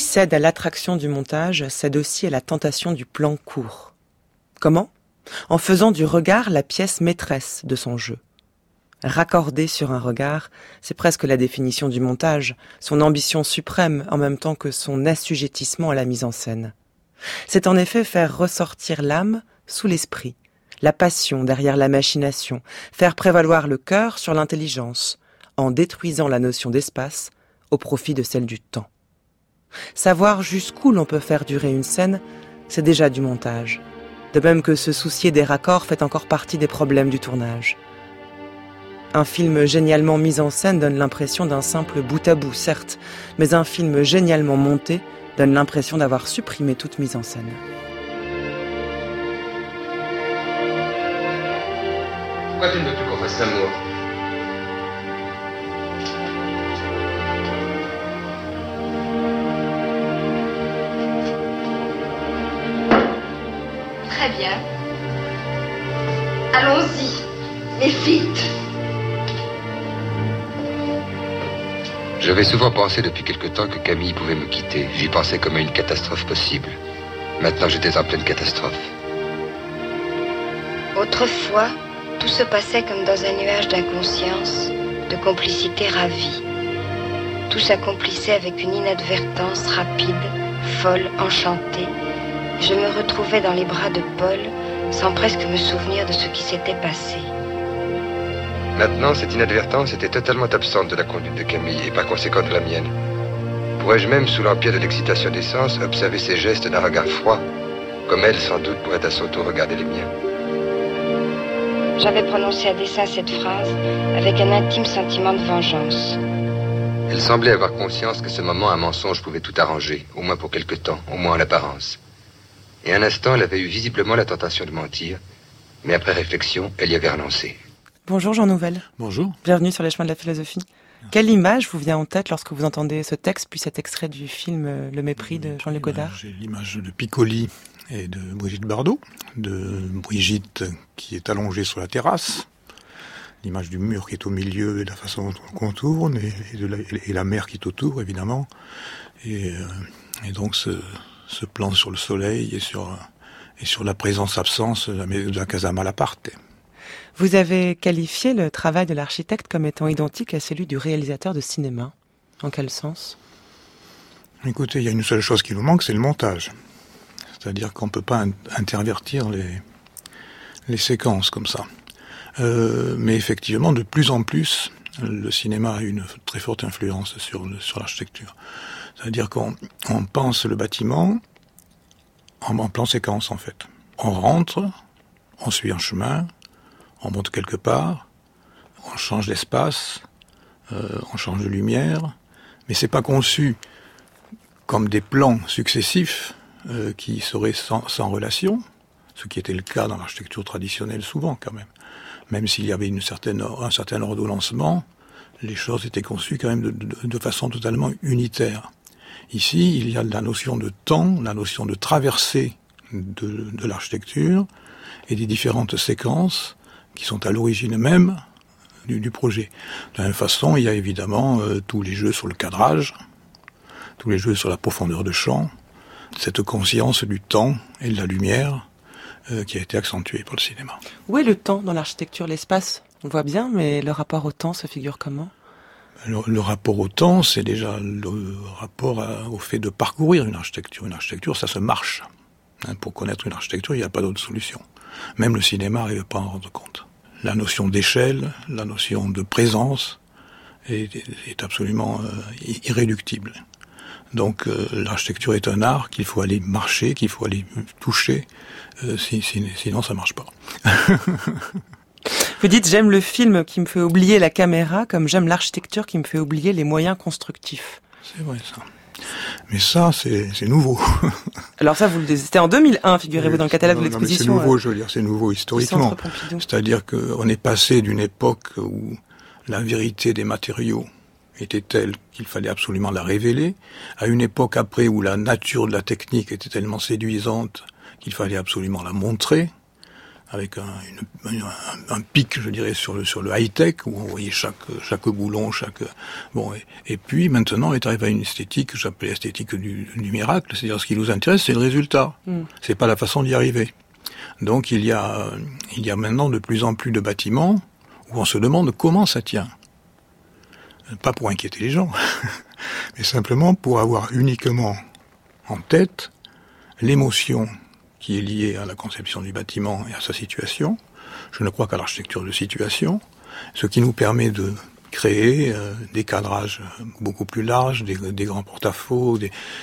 cède à l'attraction du montage cède aussi à la tentation du plan court. Comment ? En faisant du regard la pièce maîtresse de son jeu. Raccorder sur un regard, c'est presque la définition du montage, son ambition suprême en même temps que son assujettissement à la mise en scène. C'est en effet faire ressortir l'âme sous l'esprit, la passion derrière la machination, faire prévaloir le cœur sur l'intelligence, en détruisant la notion d'espace au profit de celle du temps. Savoir jusqu'où l'on peut faire durer une scène, c'est déjà du montage. De même que se soucier des raccords fait encore partie des problèmes du tournage. Un film génialement mis en scène donne l'impression d'un simple bout à bout, certes, mais un film génialement monté donne l'impression d'avoir supprimé toute mise en scène. Pourquoi tu ne veux plus qu'on fasse l'amour ? Très bien. Allons-y, mais vite. J'avais souvent pensé depuis quelque temps que Camille pouvait me quitter. J'y pensais comme à une catastrophe possible. Maintenant, j'étais en pleine catastrophe. Autrefois, tout se passait comme dans un nuage d'inconscience, de complicité ravie. Tout s'accomplissait avec une inadvertance rapide, folle, enchantée. Je me retrouvais dans les bras de Paul, sans presque me souvenir de ce qui s'était passé. Maintenant, cette inadvertance était totalement absente de la conduite de Camille et par conséquent de la mienne. Pourrais-je même, sous l'empire de l'excitation des sens, observer ses gestes d'un regard froid, comme elle, sans doute, pourrait à son tour regarder les miens. J'avais prononcé à dessein cette phrase avec un intime sentiment de vengeance. Elle semblait avoir conscience que ce moment, un mensonge pouvait tout arranger, au moins pour quelque temps, au moins en apparence. Et un instant, elle avait eu visiblement la tentation de mentir, mais après réflexion, elle y avait renoncé. Bonjour Jean Nouvel. Bonjour. Bienvenue sur les chemins de la philosophie. Quelle image vous vient en tête lorsque vous entendez ce texte, puis cet extrait du film Le Mépris de Jean-Luc Godard ? J'ai l'image de Piccoli et de Brigitte Bardot, de Brigitte qui est allongée sur la terrasse, l'image du mur qui est au milieu et de la façon dont on contourne, et la mer qui est autour, évidemment. Et donc ce plan sur le soleil et sur la présence-absence de la Casa Malaparte. Vous avez qualifié le travail de l'architecte comme étant identique à celui du réalisateur de cinéma. En quel sens ? Écoutez, il y a une seule chose qui nous manque, c'est le montage. C'est-à-dire qu'on ne peut pas intervertir les séquences comme ça. Mais effectivement, de plus en plus, le cinéma a une très forte influence sur l'architecture. C'est-à-dire qu'on pense le bâtiment en plan séquence, en fait. On rentre, on suit un chemin, on monte quelque part, on change d'espace, on change de lumière, mais c'est pas conçu comme des plans successifs qui seraient sans relation, ce qui était le cas dans l'architecture traditionnelle souvent quand même. Même s'il y avait un certain ordonnancement, les choses étaient conçues quand même de façon totalement unitaire. Ici, il y a la notion de temps, la notion de traversée de l'architecture et des différentes séquences qui sont à l'origine même du projet. De la même façon, il y a évidemment tous les jeux sur le cadrage, tous les jeux sur la profondeur de champ, cette conscience du temps et de la lumière qui a été accentuée par le cinéma. Où est le temps dans l'architecture ? L'espace, on voit bien, mais le rapport au temps se figure comment ? Le rapport au temps, c'est déjà le rapport au fait de parcourir une architecture. Une architecture, ça se marche. Pour connaître une architecture, il n'y a pas d'autre solution. Même le cinéma n'arrive pas à en rendre compte. La notion d'échelle, la notion de présence est absolument irréductible. Donc l'architecture est un art qu'il faut aller marcher, qu'il faut aller toucher, sinon ça marche pas. Vous dites, j'aime le film qui me fait oublier la caméra, comme j'aime l'architecture qui me fait oublier les moyens constructifs. C'est vrai ça. Mais ça, c'est nouveau. Alors ça, c'était en 2001, figurez-vous, dans le catalogue de l'exposition. C'est nouveau, je veux dire, c'est nouveau historiquement. C'est-à-dire qu'on est passé d'une époque où la vérité des matériaux était telle qu'il fallait absolument la révéler, à une époque après où la nature de la technique était tellement séduisante qu'il fallait absolument la montrer. avec un pic, je dirais, sur le high-tech, où on voyait chaque boulon, et puis maintenant est arrivé à une esthétique que j'appelais esthétique du miracle, c'est-à-dire ce qui nous intéresse, c'est le résultat. C'est pas la façon d'y arriver. Donc il y a maintenant de plus en plus de bâtiments où on se demande comment ça tient. Pas pour inquiéter les gens, mais simplement pour avoir uniquement en tête l'émotion qui est liée à la conception du bâtiment et à sa situation. Je ne crois qu'à l'architecture de situation, ce qui nous permet de créer des cadrages beaucoup plus larges, des grands porte-à-faux,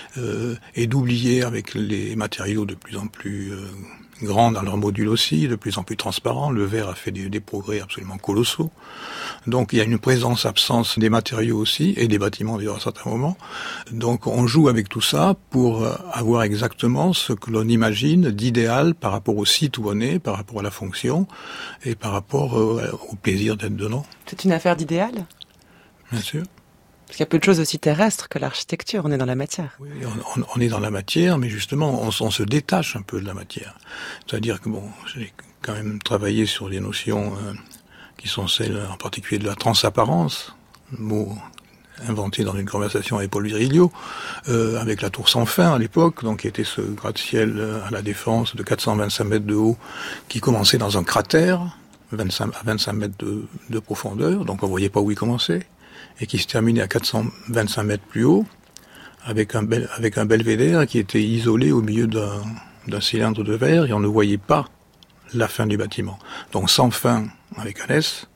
et d'oublier avec les matériaux de plus en plus grands dans leur module aussi, de plus en plus transparents. Le verre a fait des progrès absolument colossaux. Donc il y a une présence-absence des matériaux aussi, et des bâtiments d'ailleurs à certains moments. Donc on joue avec tout ça pour avoir exactement ce que l'on imagine d'idéal par rapport au site où on est, par rapport à la fonction, et par rapport au plaisir d'être dedans. C'est une affaire d'idéal ? Bien sûr. Parce qu'il y a peu de choses aussi terrestres que l'architecture, on est dans la matière. Oui, on est dans la matière, mais justement, on se détache un peu de la matière. C'est-à-dire que, j'ai quand même travaillé sur des notions qui sont celles, en particulier, de la transapparence, mot inventé dans une conversation avec Paul Virilio, avec la tour sans fin à l'époque, donc qui était ce gratte-ciel à la Défense de 425 mètres de haut, qui commençait dans un cratère, à 25 mètres de profondeur, donc on voyait pas où il commençait, et qui se terminait à 425 mètres plus haut, avec un belvédère qui était isolé au milieu d'un cylindre de verre, et on ne voyait pas la fin du bâtiment. Donc sans fin avec un S,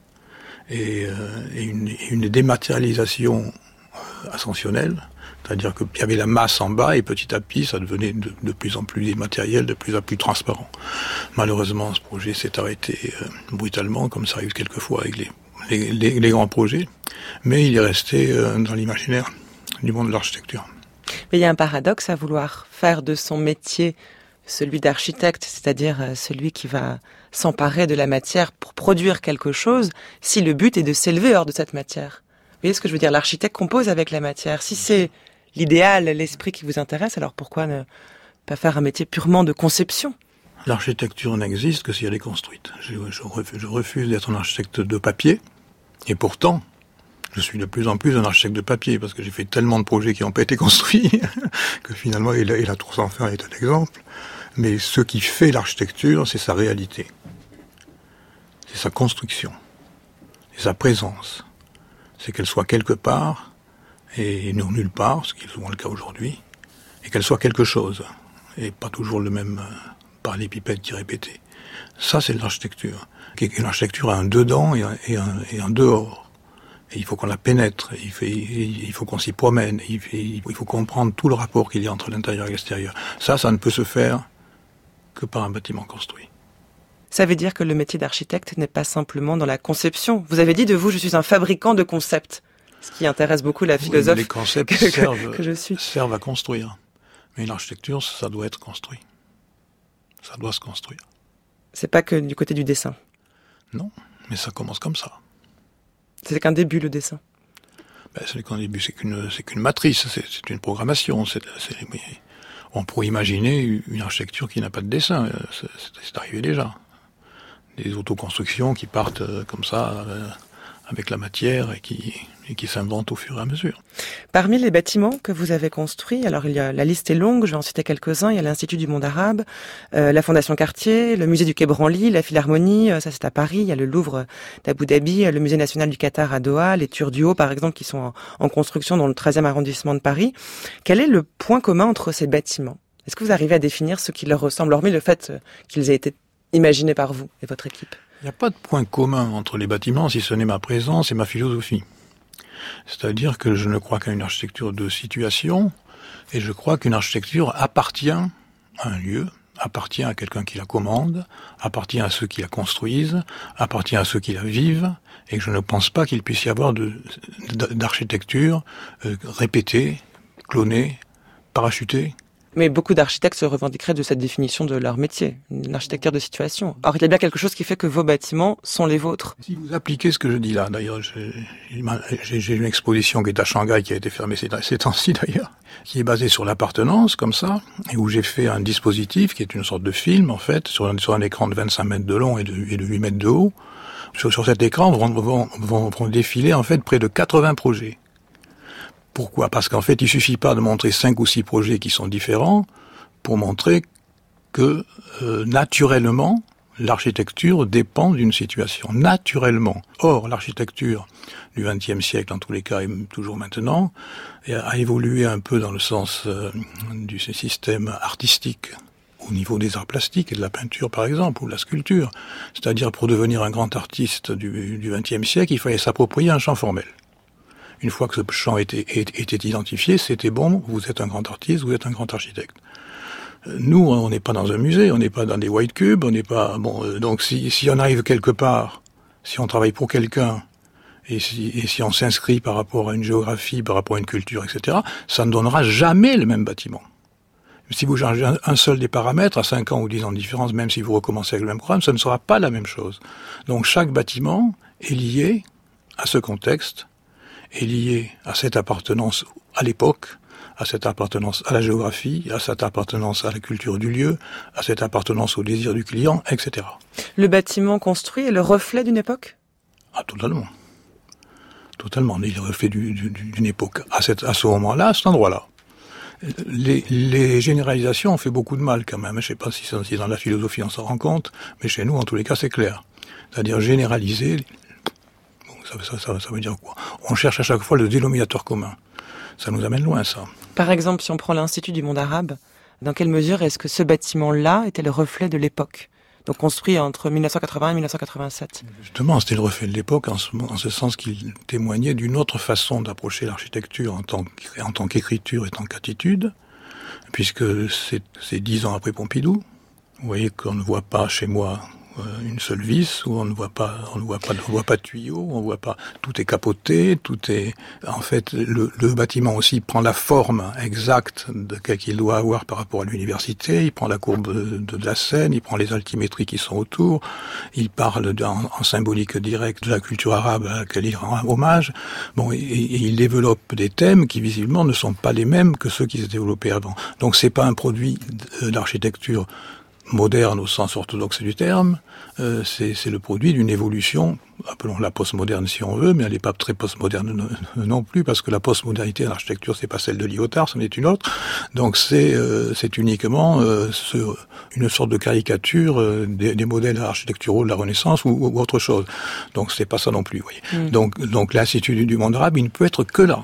et une dématérialisation ascensionnelle, c'est-à-dire qu'il y avait la masse en bas, et petit à petit, ça devenait de plus en plus dématériel, de plus en plus transparent. Malheureusement, ce projet s'est arrêté brutalement, comme ça arrive quelquefois avec les grands projets, mais il est resté dans l'imaginaire du monde de l'architecture. Mais il y a un paradoxe à vouloir faire de son métier celui d'architecte, c'est-à-dire celui qui va s'emparer de la matière pour produire quelque chose, si le but est de s'élever hors de cette matière. Vous voyez ce que je veux dire ? L'architecte compose avec la matière. Si c'est l'idéal, l'esprit qui vous intéresse, alors pourquoi ne pas faire un métier purement de conception ? L'architecture n'existe que si elle est construite. Je refuse d'être un architecte de papier, et pourtant, je suis de plus en plus un architecte de papier, parce que j'ai fait tellement de projets qui n'ont pas été construits, que finalement, et la tour sans fin est un exemple. Mais ce qui fait l'architecture, c'est sa réalité. C'est sa construction. C'est sa présence. C'est qu'elle soit quelque part, et non nulle part, ce qui est souvent le cas aujourd'hui, et qu'elle soit quelque chose, et pas toujours le même parallépipède qui est répété. Ça, c'est de l'architecture. Une architecture a un dedans et un dehors. Et il faut qu'on la pénètre, il faut qu'on s'y promène, il faut comprendre tout le rapport qu'il y a entre l'intérieur et l'extérieur. Ça ne peut se faire que par un bâtiment construit. Ça veut dire que le métier d'architecte n'est pas simplement dans la conception. Vous avez dit de vous, je suis un fabricant de concepts. Ce qui intéresse beaucoup la philosophe les concepts que je suis. Servent à construire. Mais l'architecture, ça doit être construit. Ça doit se construire. C'est pas que du côté du dessin. Non, mais ça commence comme ça. C'est qu'un début, le dessin. C'est qu'un début, c'est qu'une matrice, c'est une programmation. On pourrait imaginer une architecture qui n'a pas de dessin. C'est arrivé déjà. Des autoconstructions qui partent comme ça, avec la matière, et qui s'inventent au fur et à mesure. Parmi les bâtiments que vous avez construits, alors la liste est longue, je vais en citer quelques-uns. Il y a l'Institut du monde arabe, la Fondation Cartier, le musée du Quai Branly, la Philharmonie, ça c'est à Paris. Il y a le Louvre d'Abu Dhabi, le musée national du Qatar à Doha, les Turduo par exemple, qui sont en construction dans le 13e arrondissement de Paris. Quel est le point commun entre ces bâtiments ? Est-ce que vous arrivez à définir ce qui leur ressemble, hormis le fait qu'ils aient été imaginés par vous et votre équipe ? Il n'y a pas de point commun entre les bâtiments, si ce n'est ma présence et ma philosophie. C'est-à-dire que je ne crois qu'à une architecture de situation, et je crois qu'une architecture appartient à un lieu, appartient à quelqu'un qui la commande, appartient à ceux qui la construisent, appartient à ceux qui la vivent, et que je ne pense pas qu'il puisse y avoir d'architecture répétée, clonée, parachutée, Mais beaucoup d'architectes se revendiqueraient de cette définition de leur métier, une architecture de situation. Or, il y a bien quelque chose qui fait que vos bâtiments sont les vôtres. Si vous appliquez ce que je dis là, d'ailleurs, j'ai une exposition qui est à Shanghai, qui a été fermée ces temps-ci d'ailleurs, qui est basée sur l'appartenance, comme ça, et où j'ai fait un dispositif qui est une sorte de film, en fait, sur un écran de 25 mètres de long et de 8 mètres de haut. Sur cet écran vont défiler, en fait, près de 80 projets. Pourquoi ? Parce qu'en fait, il suffit pas de montrer 5 ou 6 projets qui sont différents pour montrer que, naturellement, l'architecture dépend d'une situation. Naturellement. Or, l'architecture du XXe siècle, en tous les cas, et toujours maintenant, a évolué un peu dans le sens du système artistique au niveau des arts plastiques et de la peinture, par exemple, ou de la sculpture. C'est-à-dire, pour devenir un grand artiste du XXe siècle, il fallait s'approprier un champ formel. Une fois que ce champ était identifié, c'était bon, vous êtes un grand artiste, vous êtes un grand architecte. Nous, on n'est pas dans un musée, on n'est pas dans des white cubes, on n'est pas... donc si on arrive quelque part, si on travaille pour quelqu'un, et si on s'inscrit par rapport à une géographie, par rapport à une culture, etc., ça ne donnera jamais le même bâtiment. Si vous changez un seul des paramètres, à 5 ans ou 10 ans de différence, même si vous recommencez avec le même programme, ça ne sera pas la même chose. Donc chaque bâtiment est lié à ce contexte, est lié à cette appartenance à l'époque, à cette appartenance à la géographie, à cette appartenance à la culture du lieu, à cette appartenance au désir du client, etc. Le bâtiment construit est le reflet d'une époque ? Ah, totalement. Totalement. Il est le reflet d'une époque. À ce moment-là, à cet endroit-là. Les généralisations ont fait beaucoup de mal quand même. Je ne sais pas si dans la philosophie on s'en rend compte, mais chez nous, en tous les cas, c'est clair. C'est-à-dire généraliser... Ça veut dire quoi ? On cherche à chaque fois le dénominateur commun. Ça nous amène loin, ça. Par exemple, si on prend l'Institut du monde arabe, dans quelle mesure est-ce que ce bâtiment-là était le reflet de l'époque ? Donc construit entre 1980 et 1987. Justement, c'était le reflet de l'époque en ce sens qu'il témoignait d'une autre façon d'approcher l'architecture en tant qu'écriture et en tant qu'attitude, puisque c'est 10 ans après Pompidou. Vous voyez qu'on ne voit pas chez moi une seule vis, où on ne voit pas de tuyau, on voit pas, tout est capoté, en fait, le bâtiment aussi prend la forme exacte qu'il doit avoir par rapport à l'université, il prend la courbe de la Seine, il prend les altimétries qui sont autour, il parle en symbolique directe de la culture arabe à laquelle il rend hommage, et il développe des thèmes qui visiblement ne sont pas les mêmes que ceux qui s'étaient développés avant. Donc c'est pas un produit d'architecture moderne au sens orthodoxe du terme, c'est le produit d'une évolution, appelons-la postmoderne si on veut, mais elle n'est pas très postmoderne non plus, parce que la postmodernité en architecture, c'est pas celle de Lyotard, c'en est une autre. Donc c'est uniquement une sorte de caricature des modèles architecturaux de la Renaissance ou autre chose. Donc c'est pas ça non plus, vous voyez. Donc l'Institut du monde arabe, il ne peut être que là.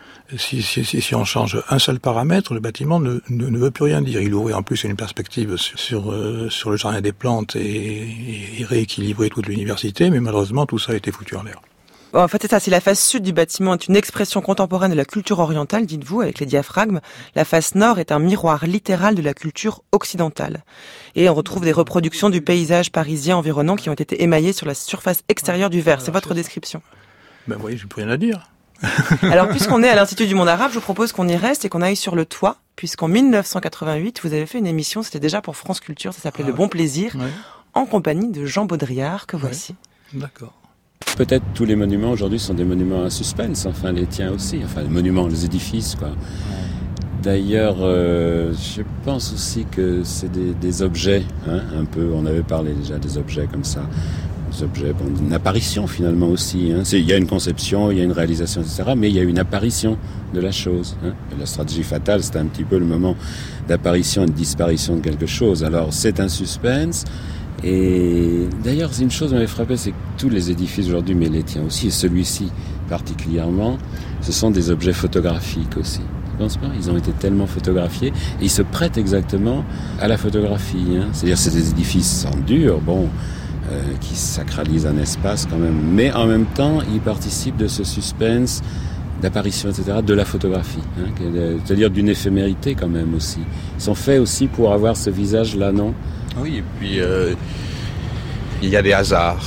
Si on change un seul paramètre, le bâtiment ne veut plus rien dire. Il ouvrait en plus une perspective sur le jardin des plantes et rééquilibrer toute l'université, mais malheureusement tout ça a été foutu en l'air. En fait, c'est ça, si la face sud du bâtiment est une expression contemporaine de la culture orientale, dites-vous, avec les diaphragmes, la face nord est un miroir littéral de la culture occidentale. Et on retrouve des reproductions du paysage parisien environnant qui ont été émaillées sur la surface extérieure du verre. C'est votre description. Ben oui, je n'ai plus rien à dire. Alors, puisqu'on est à l'Institut du monde arabe, je vous propose qu'on y reste et qu'on aille sur le toit, puisqu'en 1988, vous avez fait une émission, c'était déjà pour France Culture, ça s'appelait Le Bon Plaisir, en compagnie de Jean Baudrillard, que voici. D'accord. Peut-être tous les monuments aujourd'hui sont des monuments à suspense, enfin les tiens aussi, enfin les monuments, les édifices, quoi. D'ailleurs, je pense aussi que c'est des objets, un peu, on avait parlé déjà des objets comme ça. Des objets, une apparition finalement aussi. Il y a une conception, il y a une réalisation, etc. Mais il y a une apparition de la chose. La stratégie fatale, c'est un petit peu le moment d'apparition et de disparition de quelque chose. Alors c'est un suspense. Et d'ailleurs, une chose m'avait frappé, c'est que tous les édifices aujourd'hui, mais les tiens aussi, et celui-ci particulièrement, ce sont des objets photographiques aussi. Tu penses pas ? Ils ont été tellement photographiés et ils se prêtent exactement à la photographie. C'est-à-dire, c'est des édifices en dur, qui sacralise un espace quand même, mais en même temps, il participe de ce suspense d'apparition, etc., de la photographie, c'est-à-dire d'une éphémérité quand même aussi. Ils sont faits aussi pour avoir ce visage-là, non ? Oui, et puis il y a des hasards.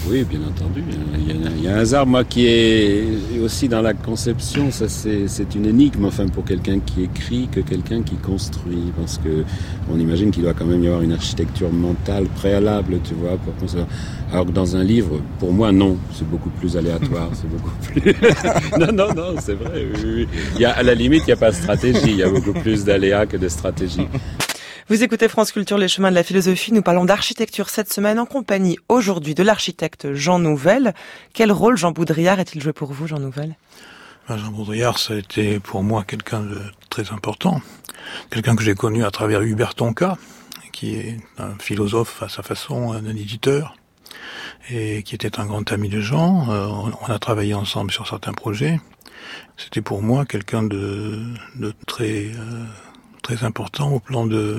Oui, bien entendu. Il y a un hasard, moi, qui est aussi dans la conception. Ça, c'est une énigme, enfin, pour quelqu'un qui écrit que quelqu'un qui construit. Parce que on imagine qu'il doit quand même y avoir une architecture mentale préalable, tu vois, pour construire. Alors que dans un livre, pour moi, non. C'est beaucoup plus aléatoire. C'est beaucoup plus... Non, c'est vrai. Oui. À la limite, il n'y a pas de stratégie. Il y a beaucoup plus d'aléas que de stratégie. Vous écoutez France Culture, les chemins de la philosophie. Nous parlons d'architecture cette semaine en compagnie aujourd'hui de l'architecte Jean Nouvel. Quel rôle Jean Boudrillard a-t-il joué pour vous, Jean Nouvel ? Jean Boudrillard, ça a été pour moi quelqu'un de très important. Quelqu'un que j'ai connu à travers Hubert Tonka, qui est un philosophe à sa façon, un éditeur, et qui était un grand ami de Jean. On a travaillé ensemble sur certains projets. C'était pour moi quelqu'un de très important au plan de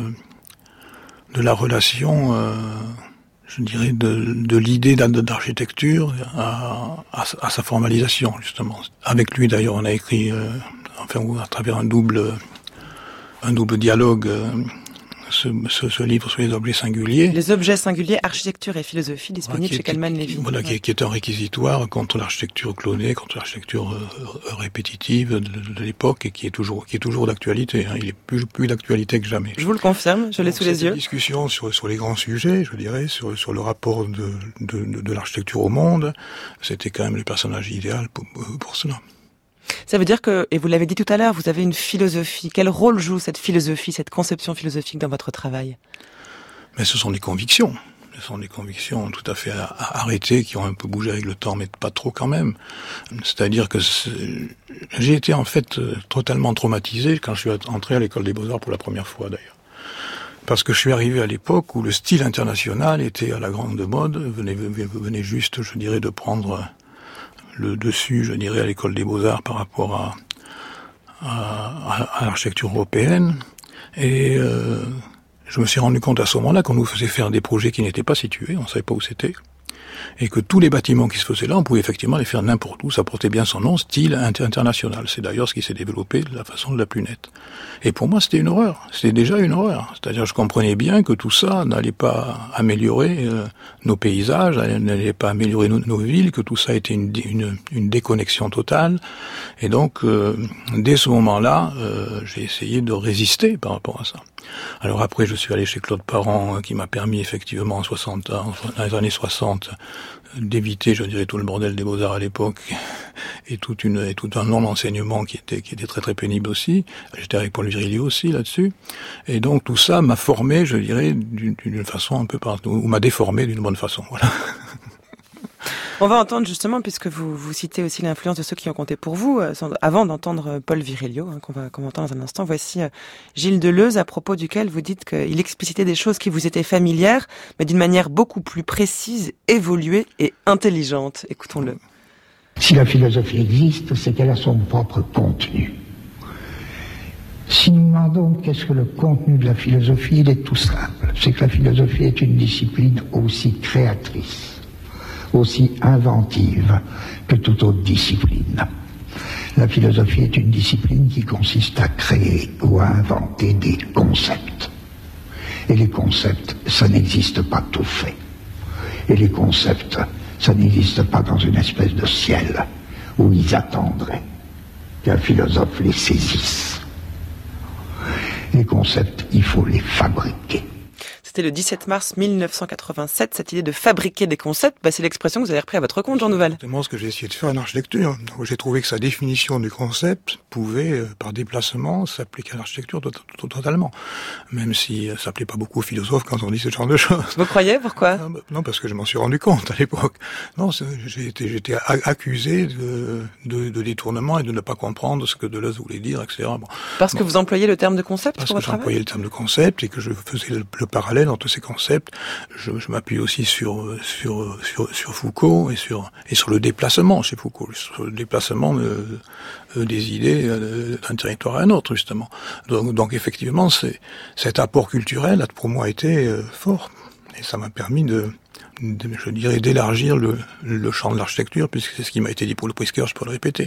la relation, je dirais, de l'idée d'architecture à sa formalisation, justement. Avec lui, d'ailleurs, on a écrit, à travers un double dialogue, ce livre sur les objets singuliers. Les objets singuliers, architecture et philosophie, disponible chez Calman Levy. Voilà, qui est un réquisitoire contre l'architecture clonée, contre l'architecture répétitive de l'époque, et qui est toujours d'actualité. Il est plus d'actualité que jamais. Je vous le confirme, je l'ai sous les yeux. Cette discussion sur les grands sujets, je dirais, sur le rapport de l'architecture au monde, c'était quand même le personnage idéal pour cela. Ça veut dire que, et vous l'avez dit tout à l'heure, vous avez une philosophie. Quel rôle joue cette philosophie, cette conception philosophique dans votre travail ? Mais ce sont des convictions. Ce sont des convictions tout à fait arrêtées, qui ont un peu bougé avec le temps, mais pas trop quand même. C'est-à-dire que j'ai été en fait totalement traumatisé quand je suis entré à l'école des Beaux-Arts pour la première fois d'ailleurs. Parce que je suis arrivé à l'époque où le style international était à la grande mode, venait juste, je dirais, de prendre le dessus, je dirais, à l'école des Beaux-Arts par rapport à l'architecture européenne. Et je me suis rendu compte à ce moment-là qu'on nous faisait faire des projets qui n'étaient pas situés, on ne savait pas où c'était, et que tous les bâtiments qui se faisaient là, on pouvait effectivement les faire n'importe où, ça portait bien son nom, style international. C'est d'ailleurs ce qui s'est développé de la façon de la plus nette. Et pour moi, c'était une horreur. C'était déjà une horreur. C'est-à-dire, je comprenais bien que tout ça n'allait pas améliorer nos paysages, n'allait pas améliorer nos villes, que tout ça était une déconnexion totale. Et donc, dès ce moment-là, j'ai essayé de résister par rapport à ça. Alors après, je suis allé chez Claude Parent, qui m'a permis effectivement dans les années 60, d'éviter, je dirais, tout le bordel des Beaux-Arts à l'époque, et tout un long enseignement qui était très très pénible aussi. J'étais avec Paul Virilio aussi là-dessus. Et donc tout ça m'a formé, je dirais, d'une façon un peu partout, ou m'a déformé d'une bonne façon, voilà. On va entendre justement, puisque vous citez aussi l'influence de ceux qui ont compté pour vous, avant d'entendre Paul Virilio, qu'on va entendre dans un instant, voici Gilles Deleuze, à propos duquel vous dites qu'il explicitait des choses qui vous étaient familières, mais d'une manière beaucoup plus précise, évoluée et intelligente. Écoutons-le. Si la philosophie existe, c'est qu'elle a son propre contenu. Si nous demandons qu'est-ce que le contenu de la philosophie, il est tout simple. C'est que la philosophie est une discipline aussi créatrice, aussi inventive que toute autre discipline. La philosophie est une discipline qui consiste à créer ou à inventer des concepts. Et les concepts, ça n'existe pas tout fait. Et les concepts, ça n'existe pas dans une espèce de ciel où ils attendraient qu'un philosophe les saisisse. Les concepts, il faut les fabriquer. C'était le 17 mars 1987, cette idée de fabriquer des concepts, c'est l'expression que vous avez repris à votre compte, Jean Nouvel. C'est exactement ce que j'ai essayé de faire en architecture. Donc, j'ai trouvé que sa définition du concept pouvait, par déplacement, s'appliquer à l'architecture totalement. Même si ça plaît pas beaucoup aux philosophes quand on dit ce genre de choses. Vous croyez? Pourquoi? Non, parce que je m'en suis rendu compte à l'époque. Non, j'étais accusé de détournement et de ne pas comprendre ce que Deleuze voulait dire, etc. Parce que vous employez le terme de concept pour votre travail? Parce que j'employais le terme de concept et que je faisais le parallèle entre ces concepts. Je m'appuie aussi sur Foucault et sur le déplacement chez Foucault, sur le déplacement des idées d'un territoire à un autre, justement. Donc effectivement, cet apport culturel, pour moi, a été fort. Et ça m'a permis je dirais, d'élargir le champ de l'architecture, puisque c'est ce qui m'a été dit pour le Pritzker, je peux le répéter.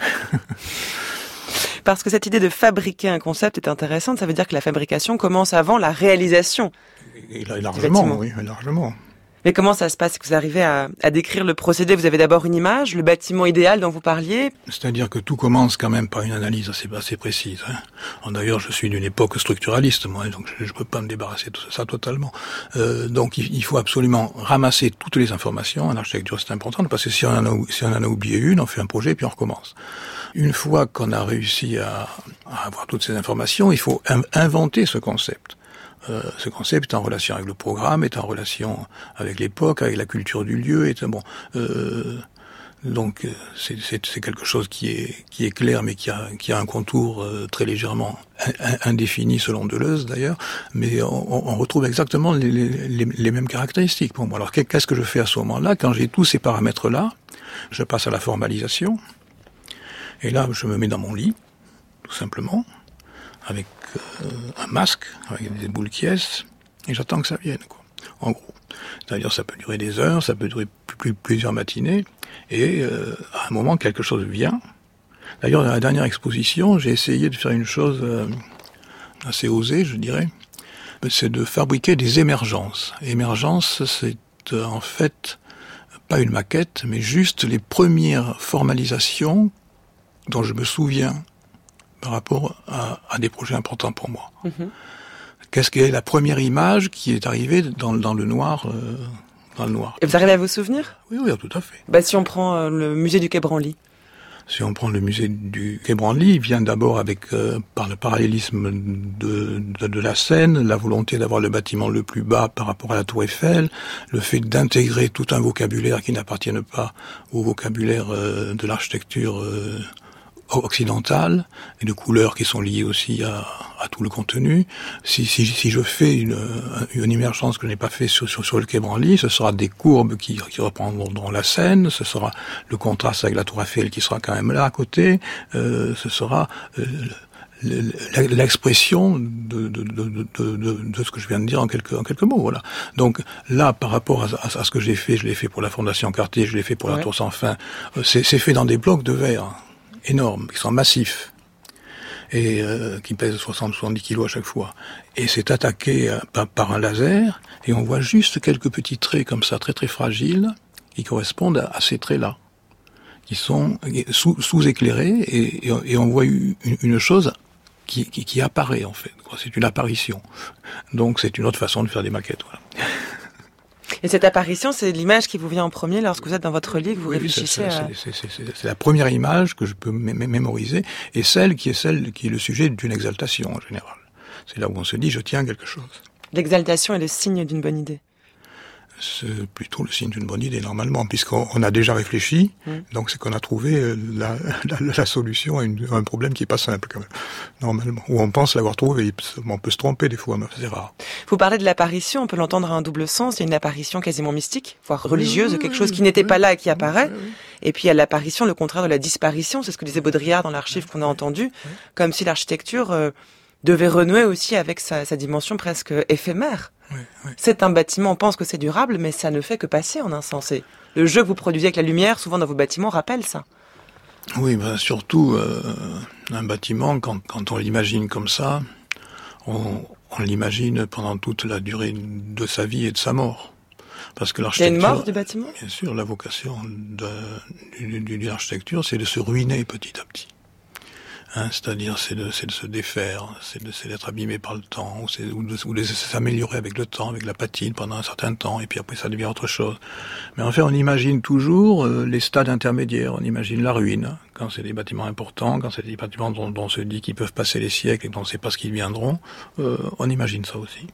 Parce que cette idée de fabriquer un concept est intéressante, ça veut dire que la fabrication commence avant la réalisation. Et largement, oui, largement. Mais comment ça se passe? Vous arrivez à décrire le procédé? Vous avez d'abord une image, le bâtiment idéal dont vous parliez? C'est-à-dire que tout commence quand même par une analyse assez précise. D'ailleurs, je suis d'une époque structuraliste, moi, donc je ne peux pas me débarrasser de tout ça totalement. Donc il faut absolument ramasser toutes les informations. En architecture, c'est important, parce que si on en a oublié une, on fait un projet, puis on recommence. Une fois qu'on a réussi à avoir toutes ces informations, il faut inventer ce concept. Ce concept est en relation avec le programme, est en relation avec l'époque, avec la culture du lieu, donc c'est quelque chose qui est clair, mais qui a un contour très légèrement indéfini selon Deleuze d'ailleurs, mais on retrouve exactement les mêmes caractéristiques pour moi. Alors qu'est-ce que je fais à ce moment-là? Quand j'ai tous ces paramètres-là, je passe à la formalisation, et là je me mets dans mon lit, tout simplement, avec un masque, avec des boules qui est, et j'attends que ça vienne, quoi. En gros. C'est-à-dire, ça peut durer des heures, ça peut durer plusieurs matinées, et à un moment, quelque chose vient. D'ailleurs, dans la dernière exposition, j'ai essayé de faire une chose assez osée, je dirais, c'est de fabriquer des émergences. Émergence, c'est en fait pas une maquette, mais juste les premières formalisations dont je me souviens par rapport à des projets importants pour moi. Mm-hmm. Qu'est-ce qu'est la première image qui est arrivée dans le noir Et vous arrivez à vous souvenir? Oui, tout à fait. Si on prend le musée du Quai Branly. Si on prend le musée du Quai Branly, il vient d'abord par le parallélisme de la Seine, la volonté d'avoir le bâtiment le plus bas par rapport à la Tour Eiffel, le fait d'intégrer tout un vocabulaire qui n'appartienne pas au vocabulaire de l'architecture occidentale, et de couleurs qui sont liées aussi à tout le contenu. Si je fais une émergence que je n'ai pas fait sur le Quai Branly, ce sera des courbes qui reprendront la Seine, ce sera le contraste avec la Tour Eiffel qui sera quand même là à côté, ce sera l'expression de ce que je viens de dire en quelques mots, voilà. Donc là, par rapport à ce que j'ai fait, je l'ai fait pour la Fondation Cartier, je l'ai fait pour la Tour Sans Fin, c'est fait dans des blocs de verre énormes, qui sont massifs, et qui pèsent 60-70 kilos à chaque fois. Et c'est attaqué par un laser, et on voit juste quelques petits traits comme ça, très très fragiles, qui correspondent à ces traits-là, qui sont sous-éclairés, et on voit une chose qui apparaît en fait. C'est une apparition. Donc c'est une autre façon de faire des maquettes, voilà. Et cette apparition, c'est l'image qui vous vient en premier lorsque vous êtes dans votre lit, que vous réfléchissez à... C'est la première image que je peux mémoriser, et celle qui est le sujet d'une exaltation en général. C'est là où on se dit, je tiens quelque chose. L'exaltation est le signe d'une bonne idée. C'est plutôt le signe d'une bonne idée, normalement, puisqu'on a déjà réfléchi, donc c'est qu'on a trouvé la solution à un problème qui est pas simple, quand même, normalement. Ou on pense l'avoir trouvé, on peut se tromper des fois, mais c'est rare. Vous parlez de l'apparition, on peut l'entendre à un double sens, il y a une apparition quasiment mystique, voire religieuse, quelque chose qui n'était pas là et qui apparaît, et puis il y a l'apparition, le contraire de la disparition, c'est ce que disait Baudrillard dans l'archive qu'on a entendu, comme si l'architecture devait renouer aussi avec sa dimension presque éphémère. Oui. C'est un bâtiment, on pense que c'est durable, mais ça ne fait que passer en un sens. Et le jeu que vous produisez avec la lumière, souvent dans vos bâtiments, rappelle ça. Oui, surtout un bâtiment, quand on l'imagine comme ça, on l'imagine pendant toute la durée de sa vie et de sa mort. Parce que l'architecture... Il y a une mort du bâtiment ? Bien sûr, la vocation de l'architecture, c'est de se ruiner petit à petit. C'est-à-dire, c'est de se défaire, c'est d'être abîmé par le temps, ou de s'améliorer avec le temps, avec la patine pendant un certain temps, et puis après ça devient autre chose. Mais en fait, on imagine toujours les stades intermédiaires, on imagine la ruine, quand c'est des bâtiments importants, quand c'est des bâtiments dont on se dit qu'ils peuvent passer les siècles et dont on ne sait pas ce qu'ils viendront, on imagine ça aussi.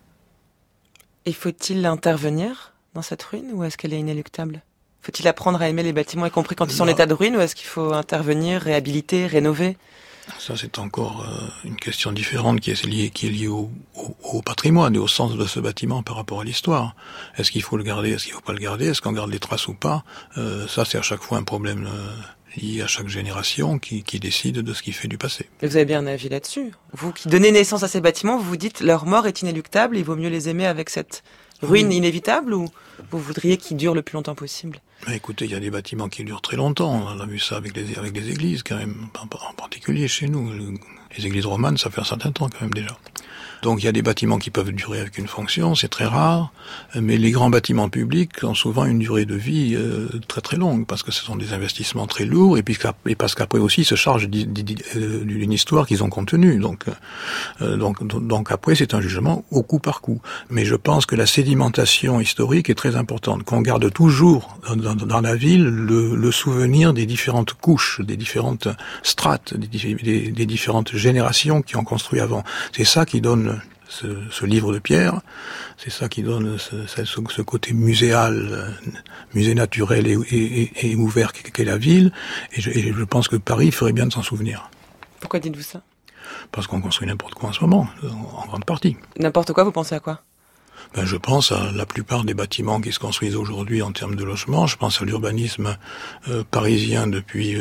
Et faut-il intervenir dans cette ruine, ou est-ce qu'elle est inéluctable ? Faut-il apprendre à aimer les bâtiments, y compris quand ils sont en état de ruine, ou est-ce qu'il faut intervenir, réhabiliter, rénover ? Ça, c'est encore une question différente qui est liée au patrimoine et au sens de ce bâtiment par rapport à l'histoire. Est-ce qu'il faut le garder, est-ce qu'il faut pas le garder, est-ce qu'on garde les traces ou pas ? Ça, c'est à chaque fois un problème lié à chaque génération qui décide de ce qui fait du passé. Et vous avez bien un avis là-dessus. Vous qui donnez naissance à ces bâtiments, vous vous dites leur mort est inéluctable, il vaut mieux les aimer avec cette ruine inévitable, ou vous voudriez qu'ils durent le plus longtemps possible ? Écoutez, il y a des bâtiments qui durent très longtemps. On a vu ça avec les églises, quand même, en particulier chez nous. Les églises romanes, ça fait un certain temps, quand même, déjà. Donc il y a des bâtiments qui peuvent durer avec une fonction, c'est très rare, mais les grands bâtiments publics ont souvent une durée de vie très très longue, parce que ce sont des investissements très lourds, et parce qu'après aussi ils se chargent d'une histoire qu'ils ont contenue. Donc après c'est un jugement au coup par coup. Mais je pense que la sédimentation historique est très importante, qu'on garde toujours dans la ville le souvenir des différentes couches, des différentes strates, des différentes générations qui ont construit avant. C'est ça qui donne ce livre de pierre, c'est ça qui donne ce côté muséal, musée naturel et ouvert qu'est la ville, et je pense que Paris ferait bien de s'en souvenir. Pourquoi dites-vous ça ? Parce qu'on construit n'importe quoi en ce moment, en grande partie. N'importe quoi, vous pensez à quoi ? Je pense à la plupart des bâtiments qui se construisent aujourd'hui en termes de logement. Je pense à l'urbanisme parisien depuis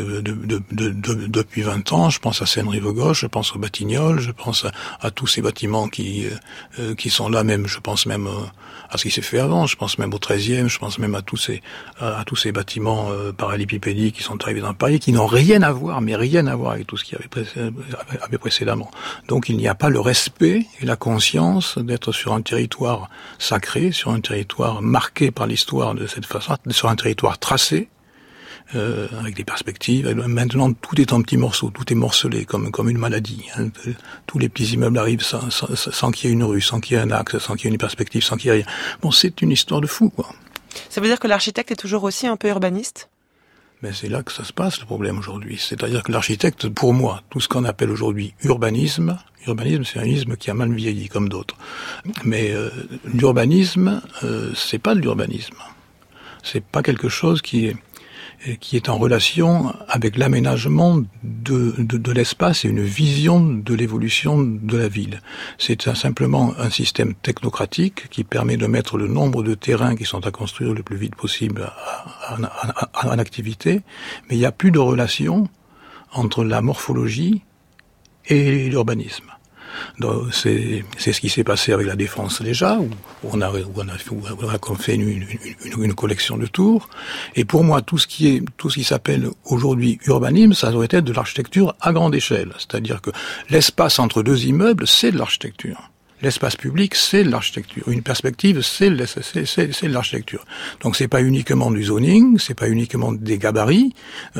20 ans. Je pense à Seine-Rive-Gauche, je pense aux Batignolles, je pense à tous ces bâtiments qui sont là même. Je pense même à ce qui s'est fait avant. Je pense même au 13e. Je pense même à tous ces bâtiments parallélépipédiques qui sont arrivés dans Paris, qui n'ont rien à voir, mais rien à voir avec tout ce qu'il y avait précédemment. Donc il n'y a pas le respect et la conscience d'être sur un territoire sacré, sur un territoire marqué par l'histoire de cette façon, sur un territoire tracé, avec des perspectives. Maintenant, tout est en petits morceaux, tout est morcelé, comme une maladie. Tous les petits immeubles arrivent sans qu'il y ait une rue, sans qu'il y ait un axe, sans qu'il y ait une perspective, sans qu'il y ait rien. Bon, c'est une histoire de fou, quoi. Ça veut dire que l'architecte est toujours aussi un peu urbaniste ? Mais c'est là que ça se passe, le problème aujourd'hui. C'est-à-dire que l'architecte, pour moi, tout ce qu'on appelle aujourd'hui urbanisme, c'est un isme qui a mal vieilli, comme d'autres. Mais l'urbanisme, c'est pas de l'urbanisme. C'est pas quelque chose qui est en relation avec l'aménagement de l'espace et une vision de l'évolution de la ville. C'est simplement un système technocratique qui permet de mettre le nombre de terrains qui sont à construire le plus vite possible en activité, mais il n'y a plus de relation entre la morphologie et l'urbanisme. Donc c'est ce qui s'est passé avec la Défense déjà, où on a fait une collection de tours. Et pour moi, tout ce qui s'appelle aujourd'hui urbanisme, ça doit être de l'architecture à grande échelle. C'est-à-dire que l'espace entre deux immeubles, c'est de l'architecture. L'espace public, c'est de l'architecture. Une perspective, c'est de l'architecture. Donc c'est pas uniquement du zoning, c'est pas uniquement des gabarits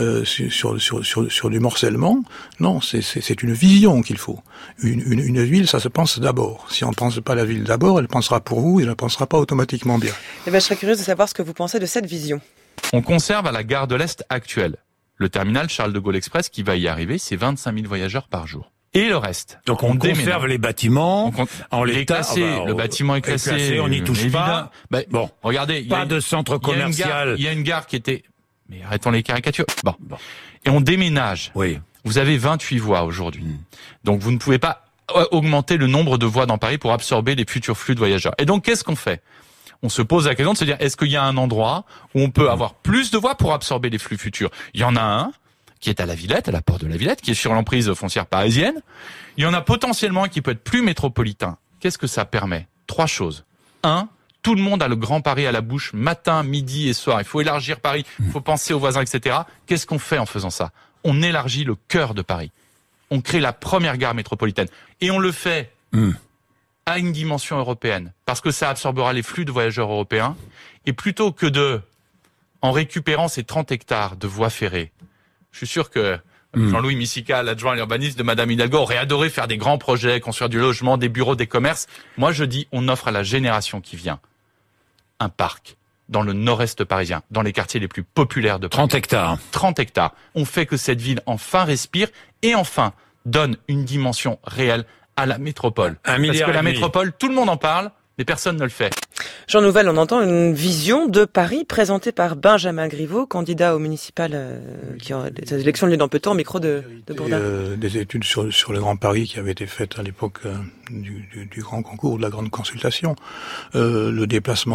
sur du morcellement. Non, c'est une vision qu'il faut. Une ville, ça se pense d'abord. Si on pense pas la ville d'abord, elle pensera pour vous et elle ne pensera pas automatiquement bien. Je serais curieuse de savoir ce que vous pensez de cette vision. On conserve à la gare de l'Est actuelle le terminal Charles de Gaulle Express qui va y arriver, c'est 25 000 voyageurs par jour. Et le reste. Donc on conserve les bâtiments en l'état. Le bâtiment est classé, on n'y touche pas. Bon, regardez, pas de centre commercial. Il y a une gare qui était... Mais arrêtons les caricatures. Bon. Et on déménage. Oui. Vous avez 28 voies aujourd'hui. Donc vous ne pouvez pas augmenter le nombre de voies dans Paris pour absorber les futurs flux de voyageurs. Et donc qu'est-ce qu'on fait ? On se pose la question de se dire, est-ce qu'il y a un endroit où on peut avoir plus de voies pour absorber les flux futurs ? Il y en a un qui est à la Villette, à la porte de la Villette, qui est sur l'emprise foncière parisienne. Il y en a potentiellement qui peut être plus métropolitain. Qu'est-ce que ça permet ? 3 choses. 1, tout le monde a le Grand Paris à la bouche, matin, midi et soir. Il faut élargir Paris, il faut penser aux voisins, etc. Qu'est-ce qu'on fait en faisant ça ? On élargit le cœur de Paris. On crée la première gare métropolitaine. Et on le fait à une dimension européenne, parce que ça absorbera les flux de voyageurs européens. Et plutôt que en récupérant ces 30 hectares de voies ferrées, je suis sûr que Jean-Louis Missica, l'adjoint à l'urbanisme de Madame Hidalgo, aurait adoré faire des grands projets, construire du logement, des bureaux, des commerces. Moi, je dis, on offre à la génération qui vient un parc dans le nord-est parisien, dans les quartiers les plus populaires de Paris. 30 hectares. 30 hectares. On fait que cette ville enfin respire et enfin donne une dimension réelle à la métropole. $1,5 milliard. Parce que la métropole, tout le monde en parle, mais personne ne le fait. Jean Nouvel, on entend une vision de Paris présentée par Benjamin Griveaux, candidat au municipal qui a des élections lieu dans peu de temps, au micro de Bourdin. Des études sur le Grand Paris qui avaient été faites à l'époque du grand concours, de la grande consultation. Le déplacement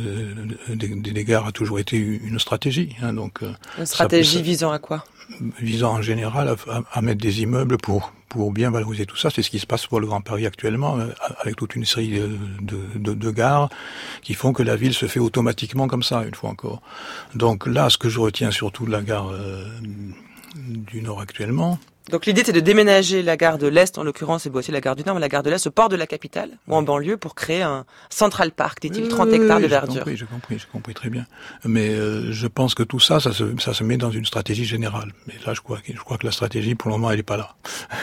des gares a toujours été une stratégie. Donc, une stratégie visant à quoi ? Visant en général à mettre des immeubles pour bien valoriser tout ça. C'est ce qui se passe pour le Grand Paris actuellement, avec toute une série de gares qui font que la ville se fait automatiquement comme ça, une fois encore. Donc là, ce que je retiens surtout de la gare du Nord actuellement. Donc l'idée c'est de déménager la gare de l'Est, en l'occurrence, et aussi la gare du Nord, mais la gare de l'Est au port de la capitale, ou en banlieue, pour créer un Central Park, dit-il, 30 hectares de verdure. J'ai compris très bien. Mais je pense que tout ça se met dans une stratégie générale. Mais là, je crois que la stratégie, pour le moment, elle n'est pas là.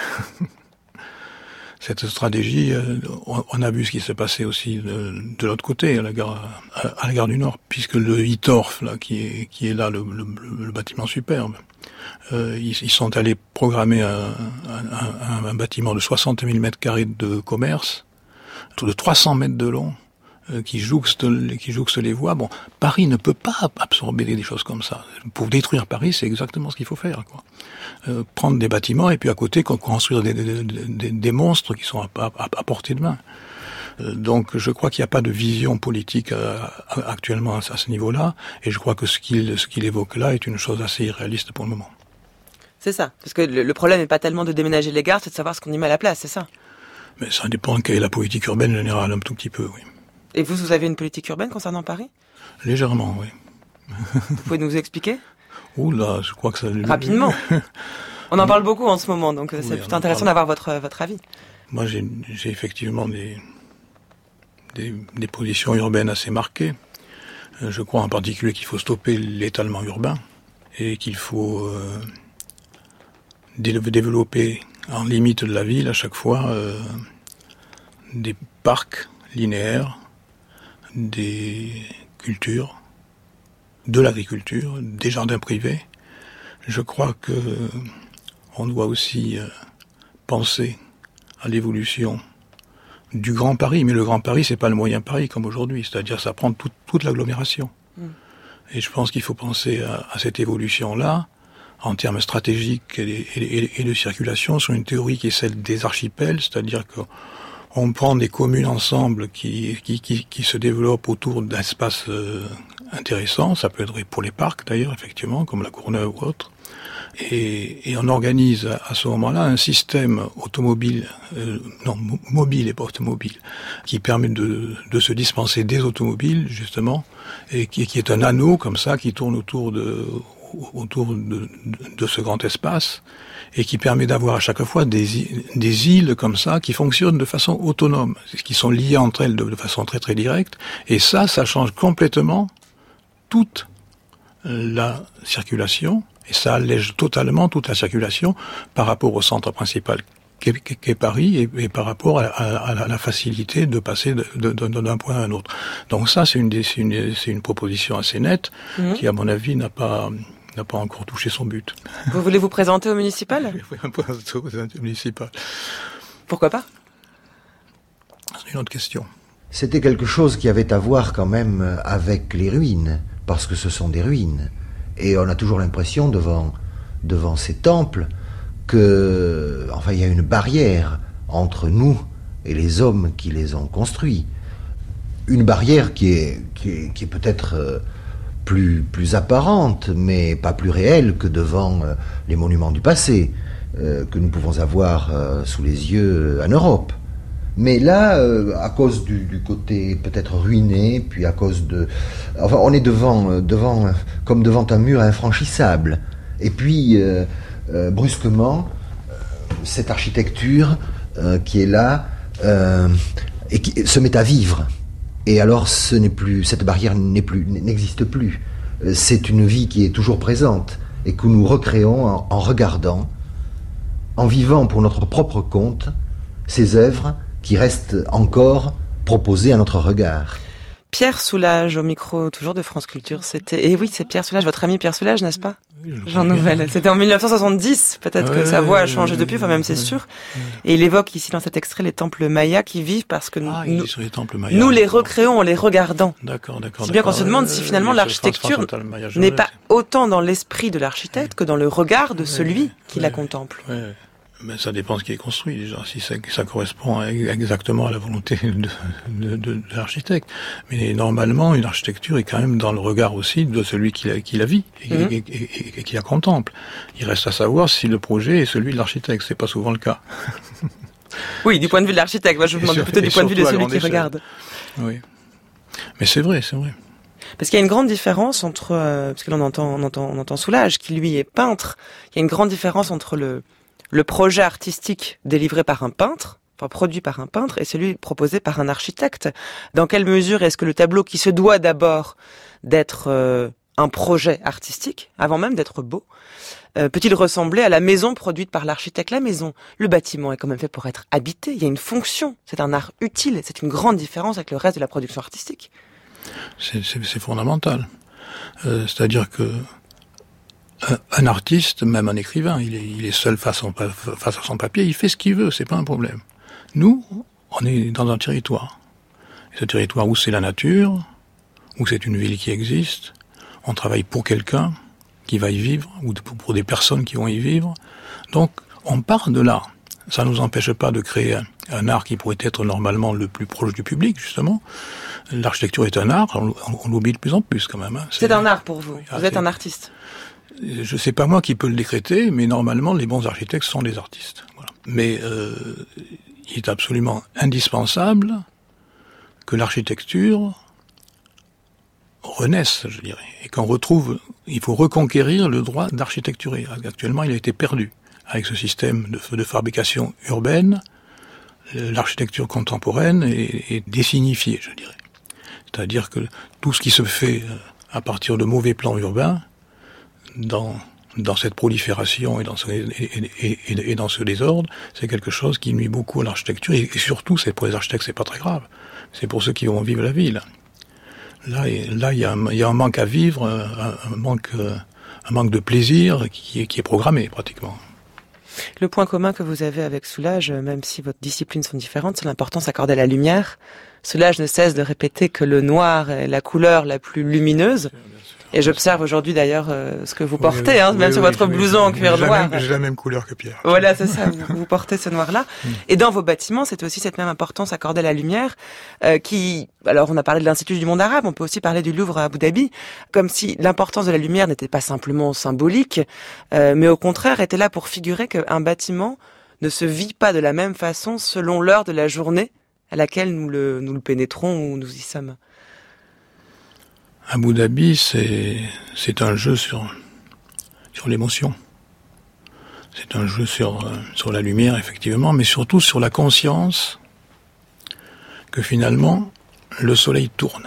Cette stratégie, on a vu ce qui s'est passé aussi de l'autre côté, à la gare du Nord, puisque le Hittorf, là, qui est là, le bâtiment superbe, ils sont allés programmer un bâtiment de 60 000 mètres carrés de commerce, de 300 mètres de long, qui jouxte les voies. Bon, Paris ne peut pas absorber des choses comme ça. Pour détruire Paris, c'est exactement ce qu'il faut faire, quoi. Prendre des bâtiments et puis à côté construire des monstres qui sont à portée de main. Donc je crois qu'il n'y a pas de vision politique actuellement à ce niveau-là, et je crois que ce qu'il évoque là est une chose assez irréaliste pour le moment. C'est ça, parce que le problème n'est pas tellement de déménager les gares, c'est de savoir ce qu'on y met à la place, c'est ça? Mais ça dépend de quelle est la politique urbaine générale, un tout petit peu, oui. Et vous avez une politique urbaine concernant Paris? Légèrement, oui. Vous pouvez nous expliquer? Oula, je crois que ça... Rapidement. On en parle beaucoup en ce moment, donc c'est plutôt intéressant d'avoir votre avis. Moi, j'ai effectivement des positions urbaines assez marquées. Je crois en particulier qu'il faut stopper l'étalement urbain et qu'il faut développer en limite de la ville à chaque fois des parcs linéaires, des cultures, de l'agriculture, des jardins privés. Je crois que on doit aussi penser à l'évolution du Grand Paris, mais le Grand Paris, c'est pas le moyen Paris comme aujourd'hui, c'est-à-dire ça prend toute l'agglomération. Et je pense qu'il faut penser à cette évolution-là en termes stratégiques et de circulation sur une théorie qui est celle des archipels, c'est-à-dire qu'on prend des communes ensemble qui se développent autour d'espaces intéressants, ça peut être pour les parcs d'ailleurs, effectivement, comme la Courneuve ou autre, et on organise à ce moment-là un système automobile, mobile et pas automobile, qui permet de se dispenser des automobiles, justement, et qui est un anneau comme ça, qui tourne autour de ce grand espace, et qui permet d'avoir à chaque fois des îles comme ça, qui fonctionnent de façon autonome, qui sont liées entre elles de façon très très directe, et ça change complètement toute la circulation, et ça allège totalement toute la circulation par rapport au centre principal qu'est Paris, et par rapport à la facilité de passer d'un point à un autre. Donc ça, c'est une proposition assez nette, qui, à mon avis, n'a pas encore touché son but. Vous voulez vous présenter au municipal? Oui, me présenter au municipal. Pourquoi pas? C'est une autre question. C'était quelque chose qui avait à voir quand même avec les ruines, parce que ce sont des ruines. Et on a toujours l'impression devant ces temples que, enfin, il y a une barrière entre nous et les hommes qui les ont construits. Une barrière qui est peut-être plus apparente, mais pas plus réelle que devant les monuments du passé que nous pouvons avoir sous les yeux en Europe. Mais là, à cause du côté peut-être ruiné, puis à cause enfin, on est devant comme devant un mur infranchissable. Et puis, brusquement, cette architecture qui est là et qui se met à vivre. Et alors, cette barrière n'existe plus. C'est une vie qui est toujours présente et que nous recréons en regardant, en vivant pour notre propre compte, ces œuvres qui restent encore proposées à notre regard. Pierre Soulages, au micro toujours de France Culture. Et oui, c'est Pierre Soulages, votre ami Pierre Soulages, n'est-ce pas? Jean Nouvel. C'était en 1970. Peut-être que sa voix a changé depuis, enfin même c'est sûr. Et il évoque ici dans cet extrait les temples mayas qui vivent parce que nous les recréons en les regardant. D'accord. C'est bien qu'on se demande si finalement l'architecture n'est pas autant dans l'esprit de l'architecte que dans le regard de celui qui la contemple. Mais ça dépend de ce qui est construit déjà, si ça correspond exactement à la volonté de l'architecte. Mais normalement, une architecture est quand même dans le regard aussi de celui qui la vit et qui la contemple. Il reste à savoir si le projet est celui de l'architecte. C'est pas souvent le cas. Oui, du point de vue de l'architecte. Moi, je vous demande plutôt du point de vue de celui qui regarde. Oui. Mais c'est vrai. Parce qu'il y a une grande différence entre, parce que là on entend Soulages, qui lui est peintre, il y a une grande différence entre le projet artistique délivré par un peintre, enfin produit par un peintre, et celui proposé par un architecte. Dans quelle mesure est-ce que le tableau qui se doit d'abord d'être un projet artistique, avant même d'être beau, peut-il ressembler à la maison produite par l'architecte? La maison, le bâtiment est quand même fait pour être habité, il y a une fonction, c'est un art utile, c'est une grande différence avec le reste de la production artistique. C'est fondamental. C'est-à-dire que un artiste, même un écrivain, il est seul face à son papier, il fait ce qu'il veut, c'est pas un problème. Nous, on est dans un territoire. Et ce territoire où c'est la nature, où c'est une ville qui existe, on travaille pour quelqu'un qui va y vivre, ou pour des personnes qui vont y vivre. Donc, on part de là. Ça ne nous empêche pas de créer un art qui pourrait être normalement le plus proche du public, justement. L'architecture est un art, on l'oublie de plus en plus quand même. Hein. C'est un art pour vous, vous êtes un artiste. Je sais pas moi qui peut le décréter, mais normalement les bons architectes sont des artistes. Voilà. Mais il est absolument indispensable que l'architecture renaisse, je dirais, et qu'on retrouve, il faut reconquérir le droit d'architecturer. Actuellement, il a été perdu avec ce système de fabrication urbaine. L'architecture contemporaine est désignifiée, je dirais. C'est-à-dire que tout ce qui se fait à partir de mauvais plans urbains, dans cette prolifération et dans ce désordre, c'est quelque chose qui nuit beaucoup à l'architecture, et surtout, c'est pour les architectes, c'est pas très grave. C'est pour ceux qui vont vivre la ville. Là, il y a un manque à vivre, un manque de plaisir qui est programmé, pratiquement. Le point commun que vous avez avec Soulages, même si votre disciplines sont différentes, c'est l'importance accordée à la lumière. Soulages ne cesse de répéter que le noir est la couleur la plus lumineuse. Et j'observe aujourd'hui d'ailleurs ce que vous portez, même sur votre blouson en cuir noir. J'ai la même couleur que Pierre. Voilà, c'est ça, vous portez ce noir-là. Et dans vos bâtiments, c'est aussi cette même importance accordée à la lumière qui... Alors, on a parlé de l'Institut du monde arabe, on peut aussi parler du Louvre à Abu Dhabi, comme si l'importance de la lumière n'était pas simplement symbolique, mais au contraire était là pour figurer qu'un bâtiment ne se vit pas de la même façon selon l'heure de la journée à laquelle nous le pénétrons ou nous y sommes. Abu Dhabi, c'est un jeu sur l'émotion. C'est un jeu sur la lumière, effectivement, mais surtout sur la conscience que finalement, le soleil tourne.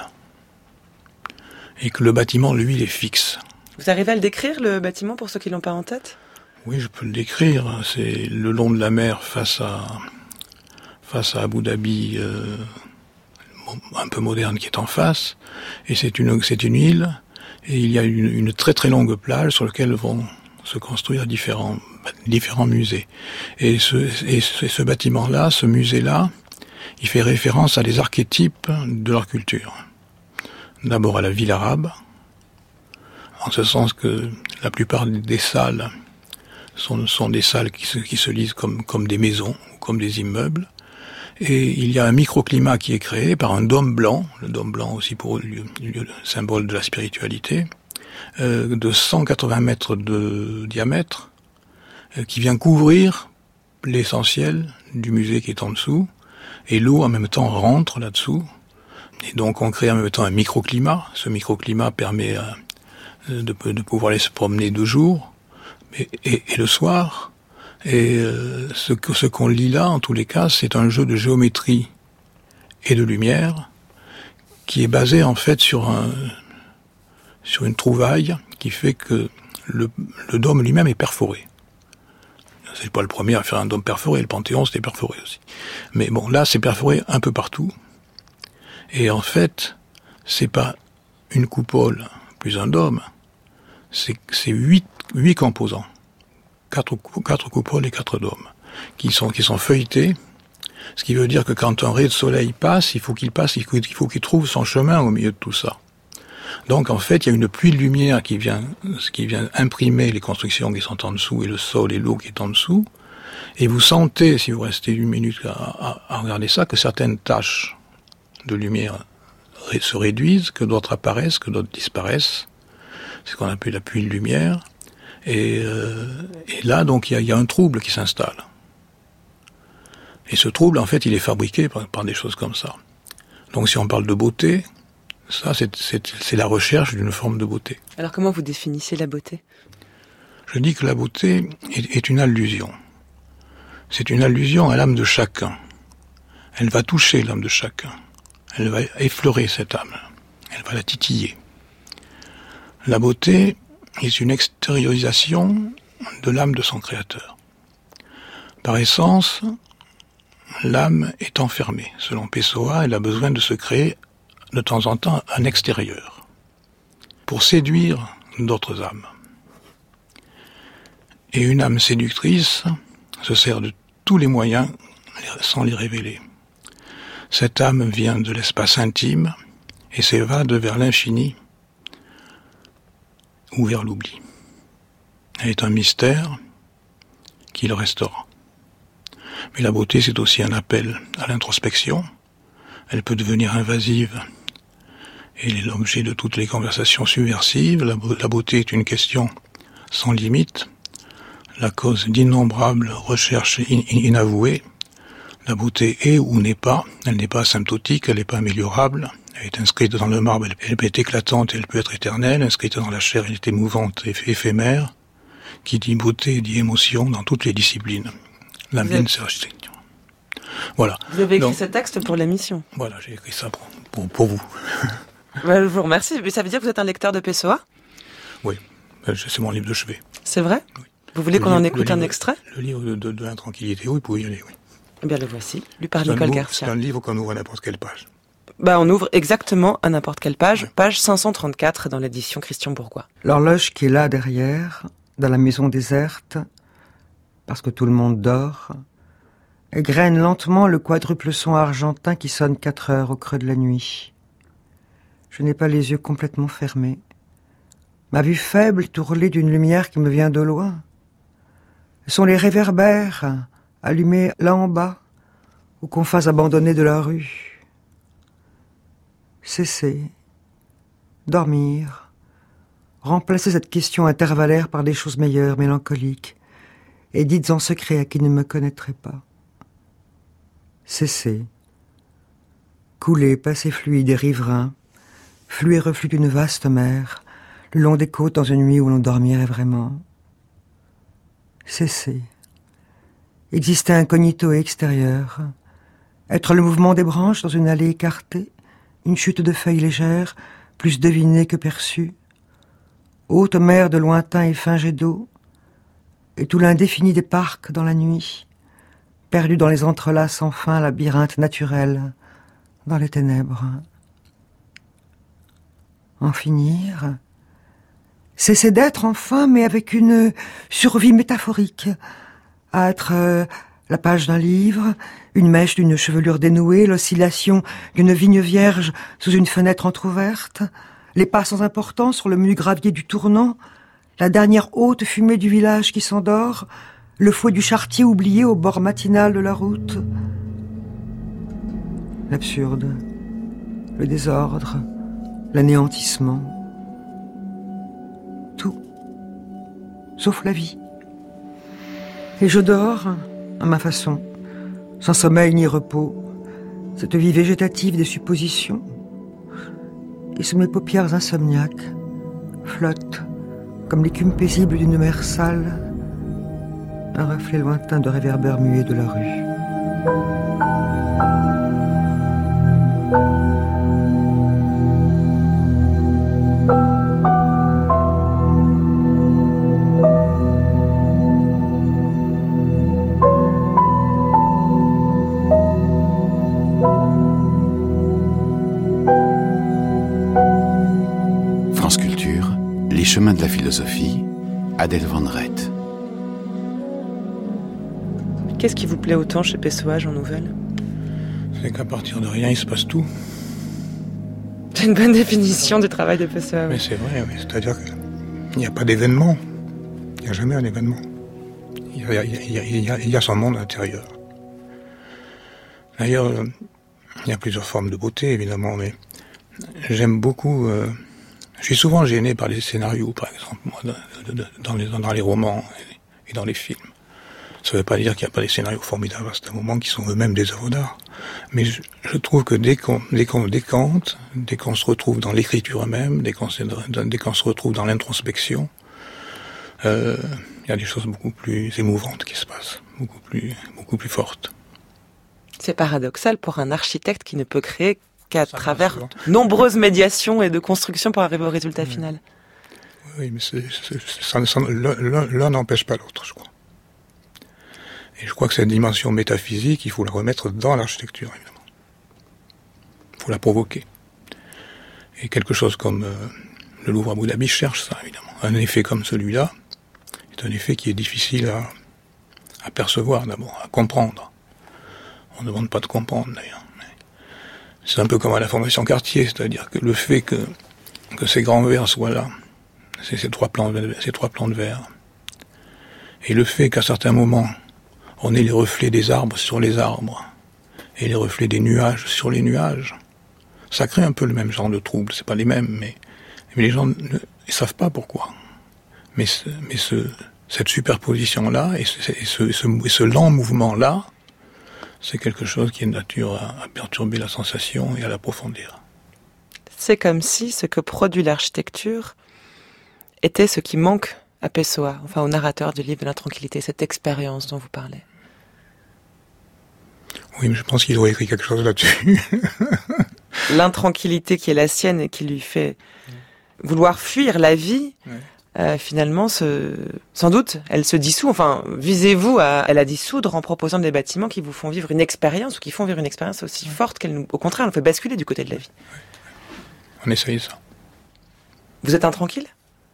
Et que le bâtiment, lui, il est fixe. Vous arrivez à le décrire, le bâtiment, pour ceux qui l'ont pas en tête? Oui, je peux le décrire. C'est le long de la mer face à Abu Dhabi, un peu moderne, qui est en face, et c'est une île, et il y a une très très longue plage sur laquelle vont se construire différents musées. Et ce bâtiment-là, ce musée-là, il fait référence à des archétypes de leur culture. D'abord à la ville arabe, en ce sens que la plupart des salles sont des salles qui se lisent comme des maisons, ou comme des immeubles. Et il y a un microclimat qui est créé par un dôme blanc, le dôme blanc aussi pour le symbole de la spiritualité, de 180 mètres de diamètre, qui vient couvrir l'essentiel du musée qui est en dessous, et l'eau en même temps rentre là-dessous, et donc on crée en même temps un microclimat. Ce microclimat permet de pouvoir aller se promener de jour et le soir. Et ce qu'on lit là, en tous les cas, c'est un jeu de géométrie et de lumière qui est basé en fait sur une trouvaille qui fait que le dôme lui-même est perforé. C'est pas le premier à faire un dôme perforé, le Panthéon c'était perforé aussi. Mais bon, là c'est perforé un peu partout. Et en fait, c'est pas une coupole plus un dôme, c'est 8 composants. 4 coupoles et 4 dômes, qui sont feuilletés, ce qui veut dire que quand un ray de soleil passe, il faut qu'il trouve son chemin au milieu de tout ça. Donc en fait, il y a une pluie de lumière qui vient imprimer les constructions qui sont en dessous et le sol et l'eau qui est en dessous, et vous sentez, si vous restez une minute à regarder ça, que certaines taches de lumière se réduisent, que d'autres apparaissent, que d'autres disparaissent. C'est ce qu'on appelle la pluie de lumière. Et là, donc, il y a un trouble qui s'installe. Et ce trouble, en fait, il est fabriqué par des choses comme ça. Donc, si on parle de beauté, Ça, c'est la recherche d'une forme de beauté. Alors comment vous définissez la beauté ? Je dis que la beauté est une allusion. C'est une allusion à l'âme de chacun. Elle va toucher l'âme de chacun. Elle va effleurer cette âme. Elle va la titiller. La beauté est une extériorisation de l'âme de son créateur. Par essence, l'âme est enfermée. Selon Pessoa, elle a besoin de se créer de temps en temps un extérieur pour séduire d'autres âmes. Et une âme séductrice se sert de tous les moyens sans les révéler. Cette âme vient de l'espace intime et s'évade vers l'infini ou vers l'oubli. Elle est un mystère qui le restera. Mais la beauté, c'est aussi un appel à l'introspection. Elle peut devenir invasive et elle est l'objet de toutes les conversations subversives. La beauté est une question sans limite, la cause d'innombrables recherches inavouées. La beauté est ou n'est pas, elle n'est pas asymptotique, elle n'est pas améliorable, elle est inscrite dans le marbre, elle peut être éclatante, elle peut être éternelle, inscrite dans la chair, elle est émouvante et éphémère. Qui dit beauté dit émotion dans toutes les disciplines. La mienne, c'est l'architecture. Voilà. Vous avez écrit ce texte pour l'émission. Voilà, j'ai écrit ça pour vous. Je vous remercie. Ça veut dire que vous êtes un lecteur de Pessoa ? Oui, c'est mon livre de chevet. C'est vrai ? Oui. Vous voulez qu'on en écoute un extrait ? Le livre de l'intranquillité, oui, vous pouvez y aller, oui. Eh bien, le voici, lu par Nicole Garcia. C'est un livre qu'on ouvre à n'importe quelle page. On ouvre exactement à n'importe quelle page, ouais. Page 534 dans l'édition Christian Bourgois. L'horloge qui est là derrière, dans la maison déserte, parce que tout le monde dort, égrène lentement le quadruple son argentin qui sonne 4 heures au creux de la nuit. Je n'ai pas les yeux complètement fermés. Ma vue faible est ourlée d'une lumière qui me vient de loin. Ce sont les réverbères allumés là en bas, aux confins abandonnés de la rue. Cesser, dormir, remplacer cette question intervallaire par des choses meilleures, mélancoliques, et dites en secret à qui ne me connaîtrait pas. Cesser, couler, passer fluide et riverain, flux et reflux d'une vaste mer, le long des côtes dans une nuit où l'on dormirait vraiment. Cesser, exister incognito et extérieur, être le mouvement des branches dans une allée écartée, une chute de feuilles légères, plus devinée que perçue, haute mer de lointains et fins jets d'eau, et tout l'indéfini des parcs dans la nuit, perdu dans les entrelacs sans fin, labyrinthe naturel, dans les ténèbres. En finir, cesser d'être enfin, mais avec une survie métaphorique, à être la page d'un livre, une mèche d'une chevelure dénouée, l'oscillation d'une vigne vierge sous une fenêtre entr'ouverte, les pas sans importance sur le menu gravier du tournant, la dernière haute fumée du village qui s'endort, le fouet du charretier oublié au bord matinal de la route. L'absurde, le désordre, l'anéantissement. Tout, sauf la vie. Et je dors, à ma façon, sans sommeil ni repos, cette vie végétative des suppositions. Et sous mes paupières insomniaques, flotte, comme l'écume paisible d'une mer sale, un reflet lointain de réverbères muets de la rue. France Culture, les chemins de la philosophie, Adèle Van Rett. Qu'est-ce qui vous plaît autant chez Pessoa, Jean Nouvel ? C'est qu'à partir de rien, il se passe tout. C'est une bonne définition du travail de Pessoa. Mais c'est vrai, c'est-à-dire qu'il n'y a pas d'événement. Il n'y a jamais un événement. Il y a son monde intérieur. D'ailleurs, il y a plusieurs formes de beauté, évidemment, mais j'aime beaucoup... je suis souvent gêné par les scénarios, par exemple, moi, dans les romans et dans les films. Ça ne veut pas dire qu'il n'y a pas des scénarios formidables à ce moment qui sont eux-mêmes des œuvres d'art. Mais je trouve que dès qu'on décante, dès qu'on se retrouve dans l'écriture même, dès qu'on se retrouve dans l'introspection, il y a des choses beaucoup plus émouvantes qui se passent, beaucoup plus fortes. C'est paradoxal pour un architecte qui ne peut créer qu'à travers nombreuses médiations et de constructions pour arriver au résultat final. Oui, mais l'un n'empêche pas l'autre, je crois. Et je crois que cette dimension métaphysique, il faut la remettre dans l'architecture, évidemment. Il faut la provoquer. Et quelque chose comme le Louvre à Abu Dhabi cherche ça, évidemment. Un effet comme celui-là est un effet qui est difficile à percevoir d'abord, à comprendre. On ne demande pas de comprendre, d'ailleurs. Mais c'est un peu comme à la Fondation Cartier, c'est-à-dire que le fait que ces grands verres soient là, ces trois plans de verre, et le fait qu'à certains moments, on ait les reflets des arbres sur les arbres, et les reflets des nuages sur les nuages, ça crée un peu le même genre de trouble. C'est pas les mêmes, mais les gens ne savent pas pourquoi. Mais cette superposition-là, et ce lent mouvement-là, c'est quelque chose qui est de nature à perturber la sensation et à l'approfondir. C'est comme si ce que produit l'architecture était ce qui manque à Pessoa, enfin au narrateur du livre de l'intranquillité, cette expérience dont vous parlez. Oui, mais je pense qu'il aurait écrit quelque chose là-dessus. L'intranquillité qui est la sienne et qui lui fait vouloir fuir la vie, finalement, sans doute, elle se dissout. Enfin, visez-vous à la dissoudre en proposant des bâtiments qui vous font vivre une expérience ou qui font vivre une expérience aussi forte qu'elle nous, au contraire, nous fait basculer du côté de la vie. On essaye ça. Vous êtes intranquille ?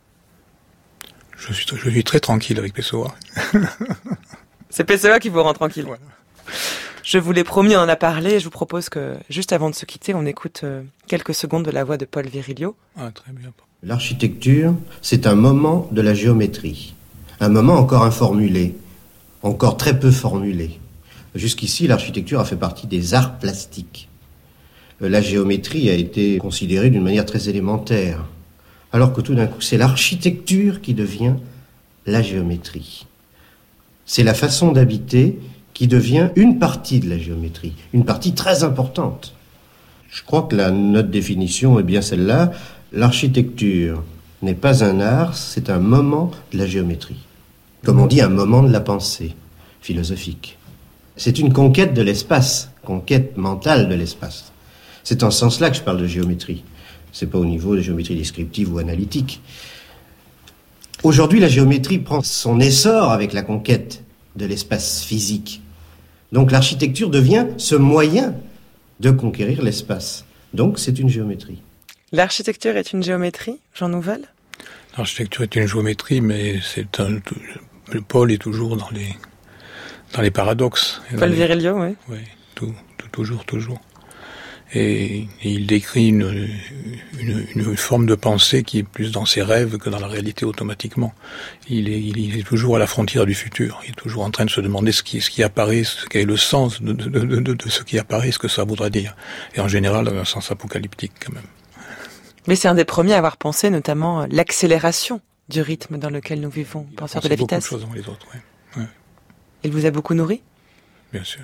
Je suis très tranquille avec Pessoa. C'est Pessoa qui vous rend tranquille. Voilà. Je vous l'ai promis, on en a parlé. Je vous propose que, juste avant de se quitter, on écoute quelques secondes de la voix de Paul Virilio. Ah, très bien. L'architecture, c'est un moment de la géométrie. Un moment encore informulé, encore très peu formulé. Jusqu'ici, l'architecture a fait partie des arts plastiques. La géométrie a été considérée d'une manière très élémentaire. Alors que tout d'un coup, c'est l'architecture qui devient la géométrie. C'est la façon d'habiter qui devient une partie de la géométrie, une partie très importante. Je crois que notre définition est bien celle-là. L'architecture n'est pas un art, c'est un moment de la géométrie. Comme on dit, un moment de la pensée philosophique. C'est une conquête de l'espace, conquête mentale de l'espace. C'est en ce sens-là que je parle de géométrie. C'est pas au niveau de géométrie descriptive ou analytique. Aujourd'hui, la géométrie prend son essor avec la conquête de l'espace physique. Donc l'architecture devient ce moyen de conquérir l'espace. Donc c'est une géométrie. L'architecture est une géométrie, Jean Nouvel ? L'architecture est une géométrie, mais le Paul est toujours dans les paradoxes. Paul Virilio, oui. Oui, toujours. Et il décrit une forme de pensée qui est plus dans ses rêves que dans la réalité automatiquement. Il est toujours à la frontière du futur. Il est toujours en train de se demander ce qui apparaît, quel est le sens de ce qui apparaît, ce que ça voudra dire. Et en général, dans un sens apocalyptique quand même. Mais c'est un des premiers à avoir pensé notamment l'accélération du rythme dans lequel nous vivons, penseur de la vitesse. Il a pensé beaucoup de choses dans les autres, oui. Il vous a beaucoup nourri ? Bien sûr.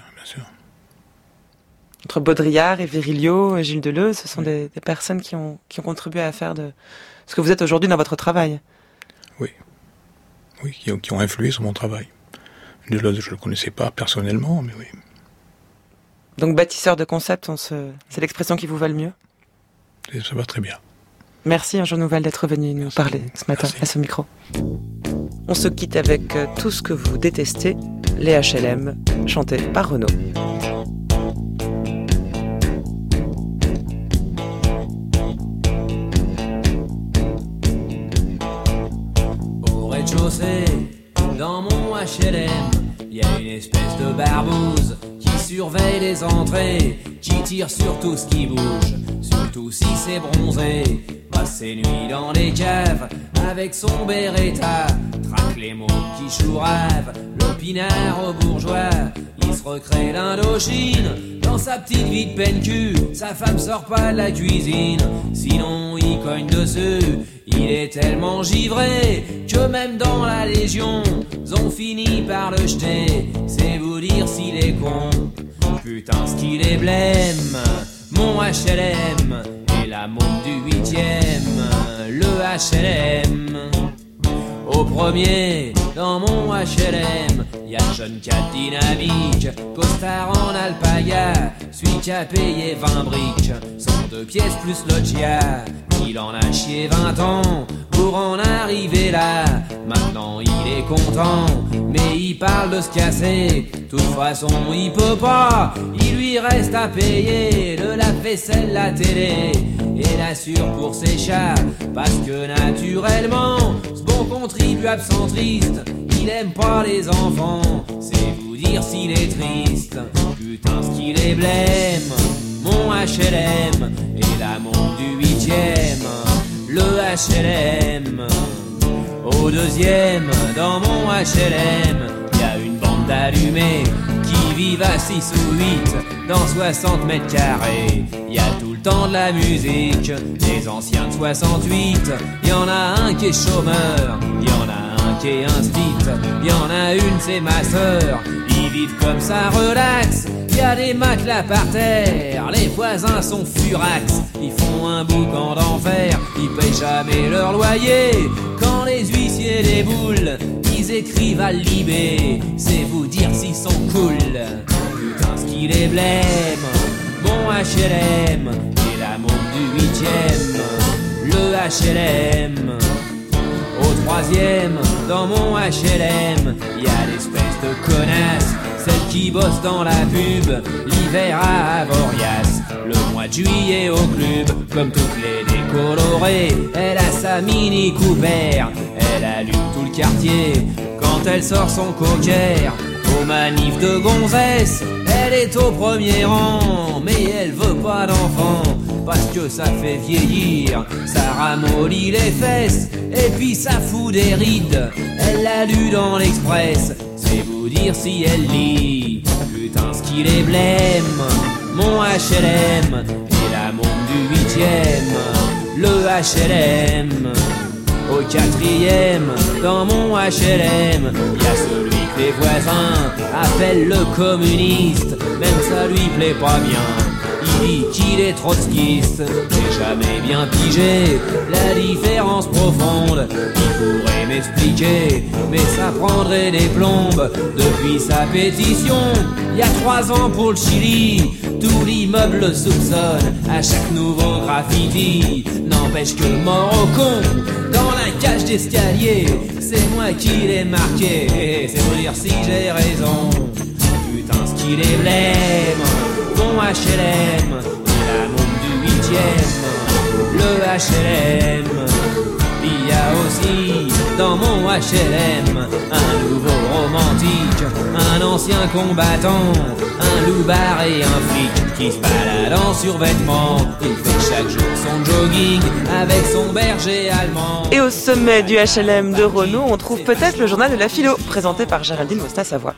Entre Baudrillard et Virilio, Gilles Deleuze, ce sont des personnes qui ont contribué à faire de ce que vous êtes aujourd'hui dans votre travail. Oui, qui ont influé sur mon travail. Deleuze, je ne le connaissais pas personnellement, mais oui. Donc bâtisseur de concepts, c'est l'expression qui vous va le mieux ? Et ça va très bien. Merci Jean Nouvel d'être venu nous parler ce matin à ce micro. On se quitte avec Tout ce que vous détestez, les HLM, chantés par Renaud. Dans mon HLM, il y a une espèce de barbouze qui surveille les entrées, qui tire sur tout ce qui bouge, surtout si c'est bronzé. Passe ses nuits dans les caves avec son Beretta, traque les mots qui chourave, le pinard au bourgeois. Il se recrée l'Indochine dans sa petite vie de peine-cul. Sa femme sort pas de la cuisine, sinon il cogne dessus. Il est tellement givré que même dans la Légion, ont fini par le jeter. C'est vous dire s'il est con. Putain, ce qu'il est blême. Mon HLM et la môme du 8e. Le HLM. Au premier, dans mon HLM, y'a le jeune cat dynamique, costard en alpaga, celui qui a payé 20 briques, son 2 pièces plus loggia. Il en a chié 20 ans pour en arriver là. Maintenant il est content, mais il parle de se casser. De toute façon il peut pas, il lui reste à payer le lave-vaisselle, la télé et l'assure pour ses chats. Parce que naturellement, ce bon contribuable centriste, il aime pas les enfants. C'est vous dire s'il est triste. Putain, ce qu'il est blême. Mon HLM et la môme du 8e. Le HLM. Au deuxième, dans mon HLM, y'a une bande d'allumés qui vivent à 6 ou 8 dans 60 mètres carrés. Y'a tout le temps de la musique, des anciens de 68. Y'en a un qui est chômeur, y'en a un qui est instite, y'en a une c'est ma sœur. Ils vivent comme ça relax, y'a des matelas par terre, les voisins sont furax. Ils font un boucan d'enfer, ils payent jamais leur loyer. Quand les huissiers déboulent, ils écrivent à Libé. C'est vous dire s'ils sont cool. Putain, ce qu'il est blême. Mon HLM et la môme du 8e. Le HLM. Au troisième, dans mon HLM, y'a l'espèce de connasse, celle qui bosse dans la pub, l'hiver à Avoriaz, le mois de juillet au club, comme toutes les décolorées, elle a sa Mini Cooper, elle allume tout le quartier, quand elle sort son cocker, aux manifs de gonzesse, elle est au premier rang, mais elle veut pas d'enfant, parce que ça fait vieillir, ça ramollit les fesses, et puis ça fout des rides, elle l'a lu dans l'Express, c'est vous dire si elle lit, putain ce qu'il est blême, mon HLM, et la môme du 8e, le HLM, au 4e, dans mon HLM, y'a celui que les voisins appellent le communiste, même ça lui plaît pas bien. Il dit qu'il est trotskiste, j'ai jamais bien pigé la différence profonde. Il pourrait m'expliquer, mais ça prendrait des plombes. Depuis sa pétition, il y a 3 ans pour le Chili, tout l'immeuble le soupçonne à chaque nouveau graffiti. N'empêche que mort au con, dans la cage d'escalier, c'est moi qui l'ai marqué, c'est vous dire si j'ai raison. Putain ce qu'il est blême. Mon HLM, la môme du 8e, le HLM. Il y a aussi dans mon HLM un nouveau romantique, un ancien combattant, un loupard et un flic qui se balade en survêtement. Il fait chaque jour son jogging avec son berger allemand. Et au sommet du HLM de Renault, on trouve peut-être le journal de la philo, présenté par Géraldine Mostas-Savoie.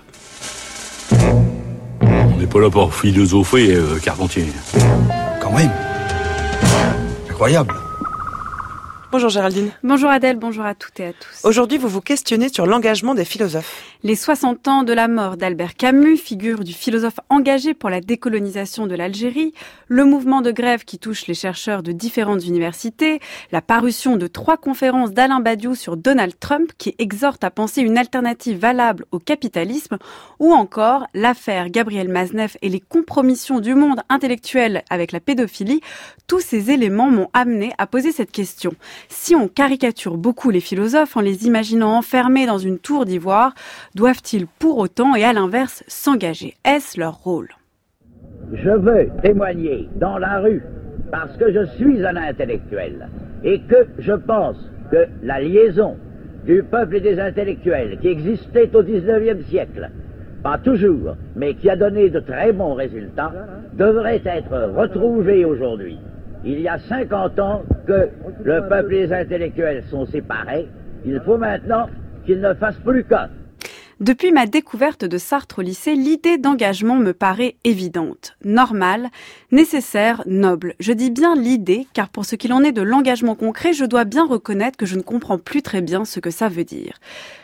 On n'est pas là pour philosopher, Carpentier. Quand même. Incroyable. Bonjour Géraldine. Bonjour Adèle, bonjour à toutes et à tous. Aujourd'hui, vous vous questionnez sur l'engagement des philosophes. Les 60 ans de la mort d'Albert Camus, figure du philosophe engagé pour la décolonisation de l'Algérie, le mouvement de grève qui touche les chercheurs de différentes universités, la parution de 3 conférences d'Alain Badiou sur Donald Trump qui exhorte à penser une alternative valable au capitalisme, ou encore l'affaire Gabriel Maznev et les compromissions du monde intellectuel avec la pédophilie, tous ces éléments m'ont amené à poser cette question. Si on caricature beaucoup les philosophes en les imaginant enfermés dans une tour d'ivoire, doivent-ils pour autant et à l'inverse s'engager? Est-ce leur rôle? Je veux témoigner dans la rue parce que je suis un intellectuel et que je pense que la liaison du peuple et des intellectuels qui existait au XIXe siècle, pas toujours, mais qui a donné de très bons résultats, devrait être retrouvée aujourd'hui. Il y a 50 ans que le peuple et les intellectuels sont séparés. Il faut maintenant qu'ils ne fassent plus qu'un. Depuis ma découverte de Sartre au lycée, l'idée d'engagement me paraît évidente, normale, nécessaire, noble. Je dis bien l'idée, car pour ce qu'il en est de l'engagement concret, je dois bien reconnaître que je ne comprends plus très bien ce que ça veut dire.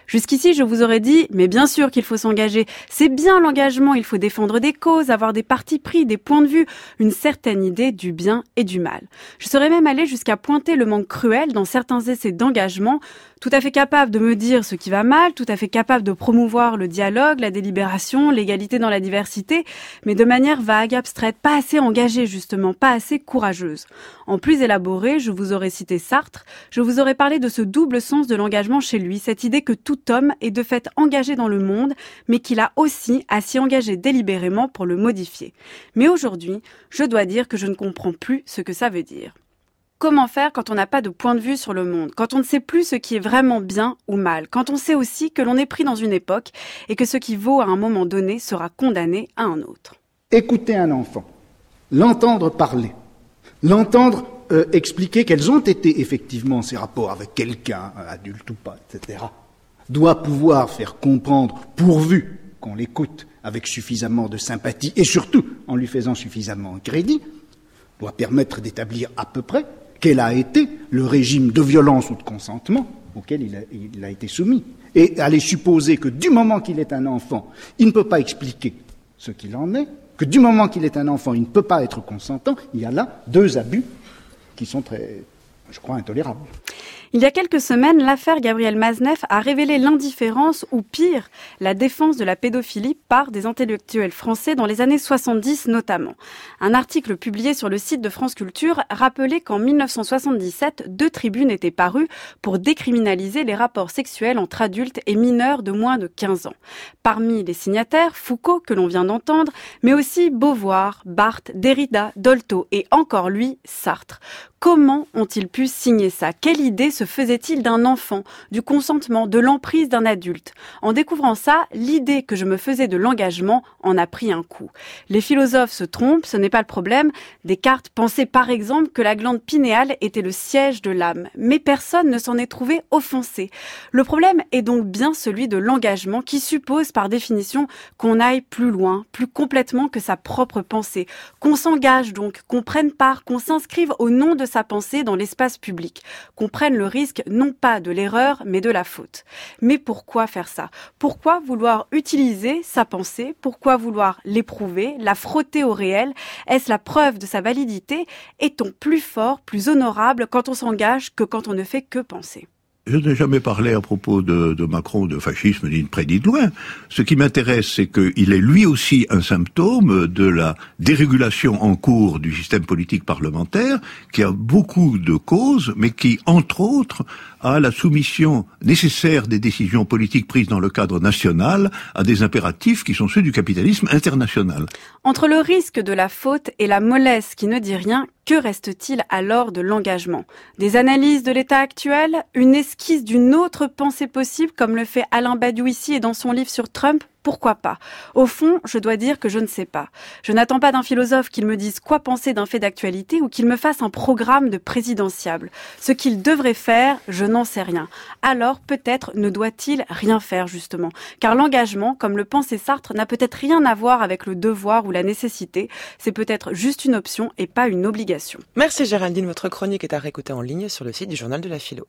Jusqu'ici, je vous aurais dit, mais bien sûr qu'il faut s'engager. C'est bien l'engagement, il faut défendre des causes, avoir des partis pris, des points de vue, une certaine idée du bien et du mal. Je serais même allée jusqu'à pointer le manque cruel dans certains essais d'engagement, tout à fait capable de me dire ce qui va mal, tout à fait capable de promouvoir le dialogue, la délibération, l'égalité dans la diversité, mais de manière vague, abstraite, pas assez engagée justement, pas assez courageuse. En plus élaboré, je vous aurais cité Sartre, je vous aurais parlé de ce double sens de l'engagement chez lui, cette idée que tout homme est de fait engagé dans le monde, mais qu'il a aussi à s'y engager délibérément pour le modifier. Mais aujourd'hui, je dois dire que je ne comprends plus ce que ça veut dire. Comment faire quand on n'a pas de point de vue sur le monde, quand on ne sait plus ce qui est vraiment bien ou mal, quand on sait aussi que l'on est pris dans une époque et que ce qui vaut à un moment donné sera condamné à un autre. Écouter un enfant, l'entendre parler, l'entendre expliquer quels ont été effectivement ses rapports avec quelqu'un, adulte ou pas, etc., doit pouvoir faire comprendre, pourvu qu'on l'écoute avec suffisamment de sympathie et surtout en lui faisant suffisamment crédit, doit permettre d'établir à peu près quel a été le régime de violence ou de consentement auquel il a été soumis. Et aller supposer que du moment qu'il est un enfant, il ne peut pas expliquer ce qu'il en est, que du moment qu'il est un enfant, il ne peut pas être consentant, il y a là deux abus qui sont très, je crois, intolérables. Il y a quelques semaines, l'affaire Gabriel Mazenef a révélé l'indifférence, ou pire, la défense de la pédophilie par des intellectuels français dans les années 70 notamment. Un article publié sur le site de France Culture rappelait qu'en 1977, 2 tribunes étaient parues pour décriminaliser les rapports sexuels entre adultes et mineurs de moins de 15 ans. Parmi les signataires, Foucault, que l'on vient d'entendre, mais aussi Beauvoir, Barthes, Derrida, Dolto et encore lui, Sartre. Comment ont-ils pu signer ça ? Quelle idée se faisait-il d'un enfant, du consentement, de l'emprise d'un adulte ? En découvrant ça, l'idée que je me faisais de l'engagement en a pris un coup. Les philosophes se trompent, ce n'est pas le problème. Descartes pensait par exemple que la glande pinéale était le siège de l'âme, mais personne ne s'en est trouvé offensé. Le problème est donc bien celui de l'engagement qui suppose par définition qu'on aille plus loin, plus complètement que sa propre pensée, qu'on s'engage donc, qu'on prenne part, qu'on s'inscrive au nom de sa pensée dans l'espace public, qu'on prenne le risque non pas de l'erreur mais de la faute. Mais pourquoi faire ça ? Pourquoi vouloir utiliser sa pensée ? Pourquoi vouloir l'éprouver, la frotter au réel ? Est-ce la preuve de sa validité ? Est-on plus fort, plus honorable quand on s'engage que quand on ne fait que penser ? Je n'ai jamais parlé à propos de Macron de fascisme ni de près ni de loin. Ce qui m'intéresse, c'est qu'il est lui aussi un symptôme de la dérégulation en cours du système politique parlementaire, qui a beaucoup de causes, mais qui, entre autres, a la soumission nécessaire des décisions politiques prises dans le cadre national à des impératifs qui sont ceux du capitalisme international. Entre le risque de la faute et la mollesse qui ne dit rien, que reste-t-il alors de l'engagement ? Des analyses de l'état actuel ? Une esquisse d'une autre pensée possible, comme le fait Alain Badiou ici et dans son livre sur Trump ? Pourquoi pas ? Au fond, je dois dire que je ne sais pas. Je n'attends pas d'un philosophe qu'il me dise quoi penser d'un fait d'actualité ou qu'il me fasse un programme de présidentiable. Ce qu'il devrait faire, je n'en sais rien. Alors, peut-être ne doit-il rien faire, justement. Car l'engagement, comme le pensait Sartre, n'a peut-être rien à voir avec le devoir ou la nécessité. C'est peut-être juste une option et pas une obligation. Merci Géraldine, votre chronique est à réécouter en ligne sur le site du Journal de la Philo.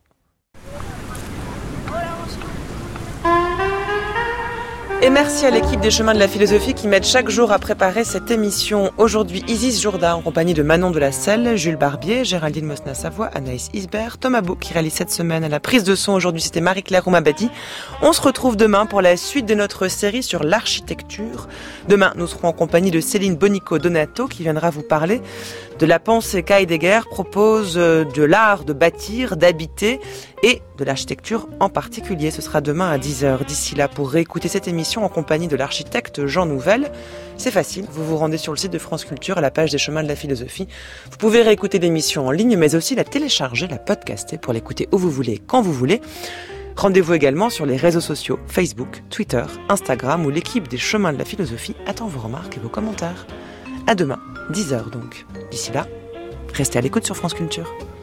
Et merci à l'équipe des Chemins de la Philosophie qui m'aide chaque jour à préparer cette émission. Aujourd'hui, Isis Jourda en compagnie de Manon de la Selle, Jules Barbier, Géraldine Mosna-Savoie, Anaïs Isbert, Thomas Beau qui réalise cette semaine à la prise de son. Aujourd'hui, c'était Marie-Claire Oumabadi. On se retrouve demain pour la suite de notre série sur l'architecture. Demain, nous serons en compagnie de Céline Bonico-Donato qui viendra vous parler de la pensée qu'Heidegger propose de l'art de bâtir, d'habiter et de l'architecture en particulier. Ce sera demain à 10h. D'ici là, pour réécouter cette émission en compagnie de l'architecte Jean Nouvel, c'est facile. Vous vous rendez sur le site de France Culture à la page des Chemins de la Philosophie. Vous pouvez réécouter l'émission en ligne, mais aussi la télécharger, la podcaster pour l'écouter où vous voulez, quand vous voulez. Rendez-vous également sur les réseaux sociaux Facebook, Twitter, Instagram où l'équipe des Chemins de la Philosophie attend vos remarques et vos commentaires. À demain, 10h donc. D'ici là, restez à l'écoute sur France Culture.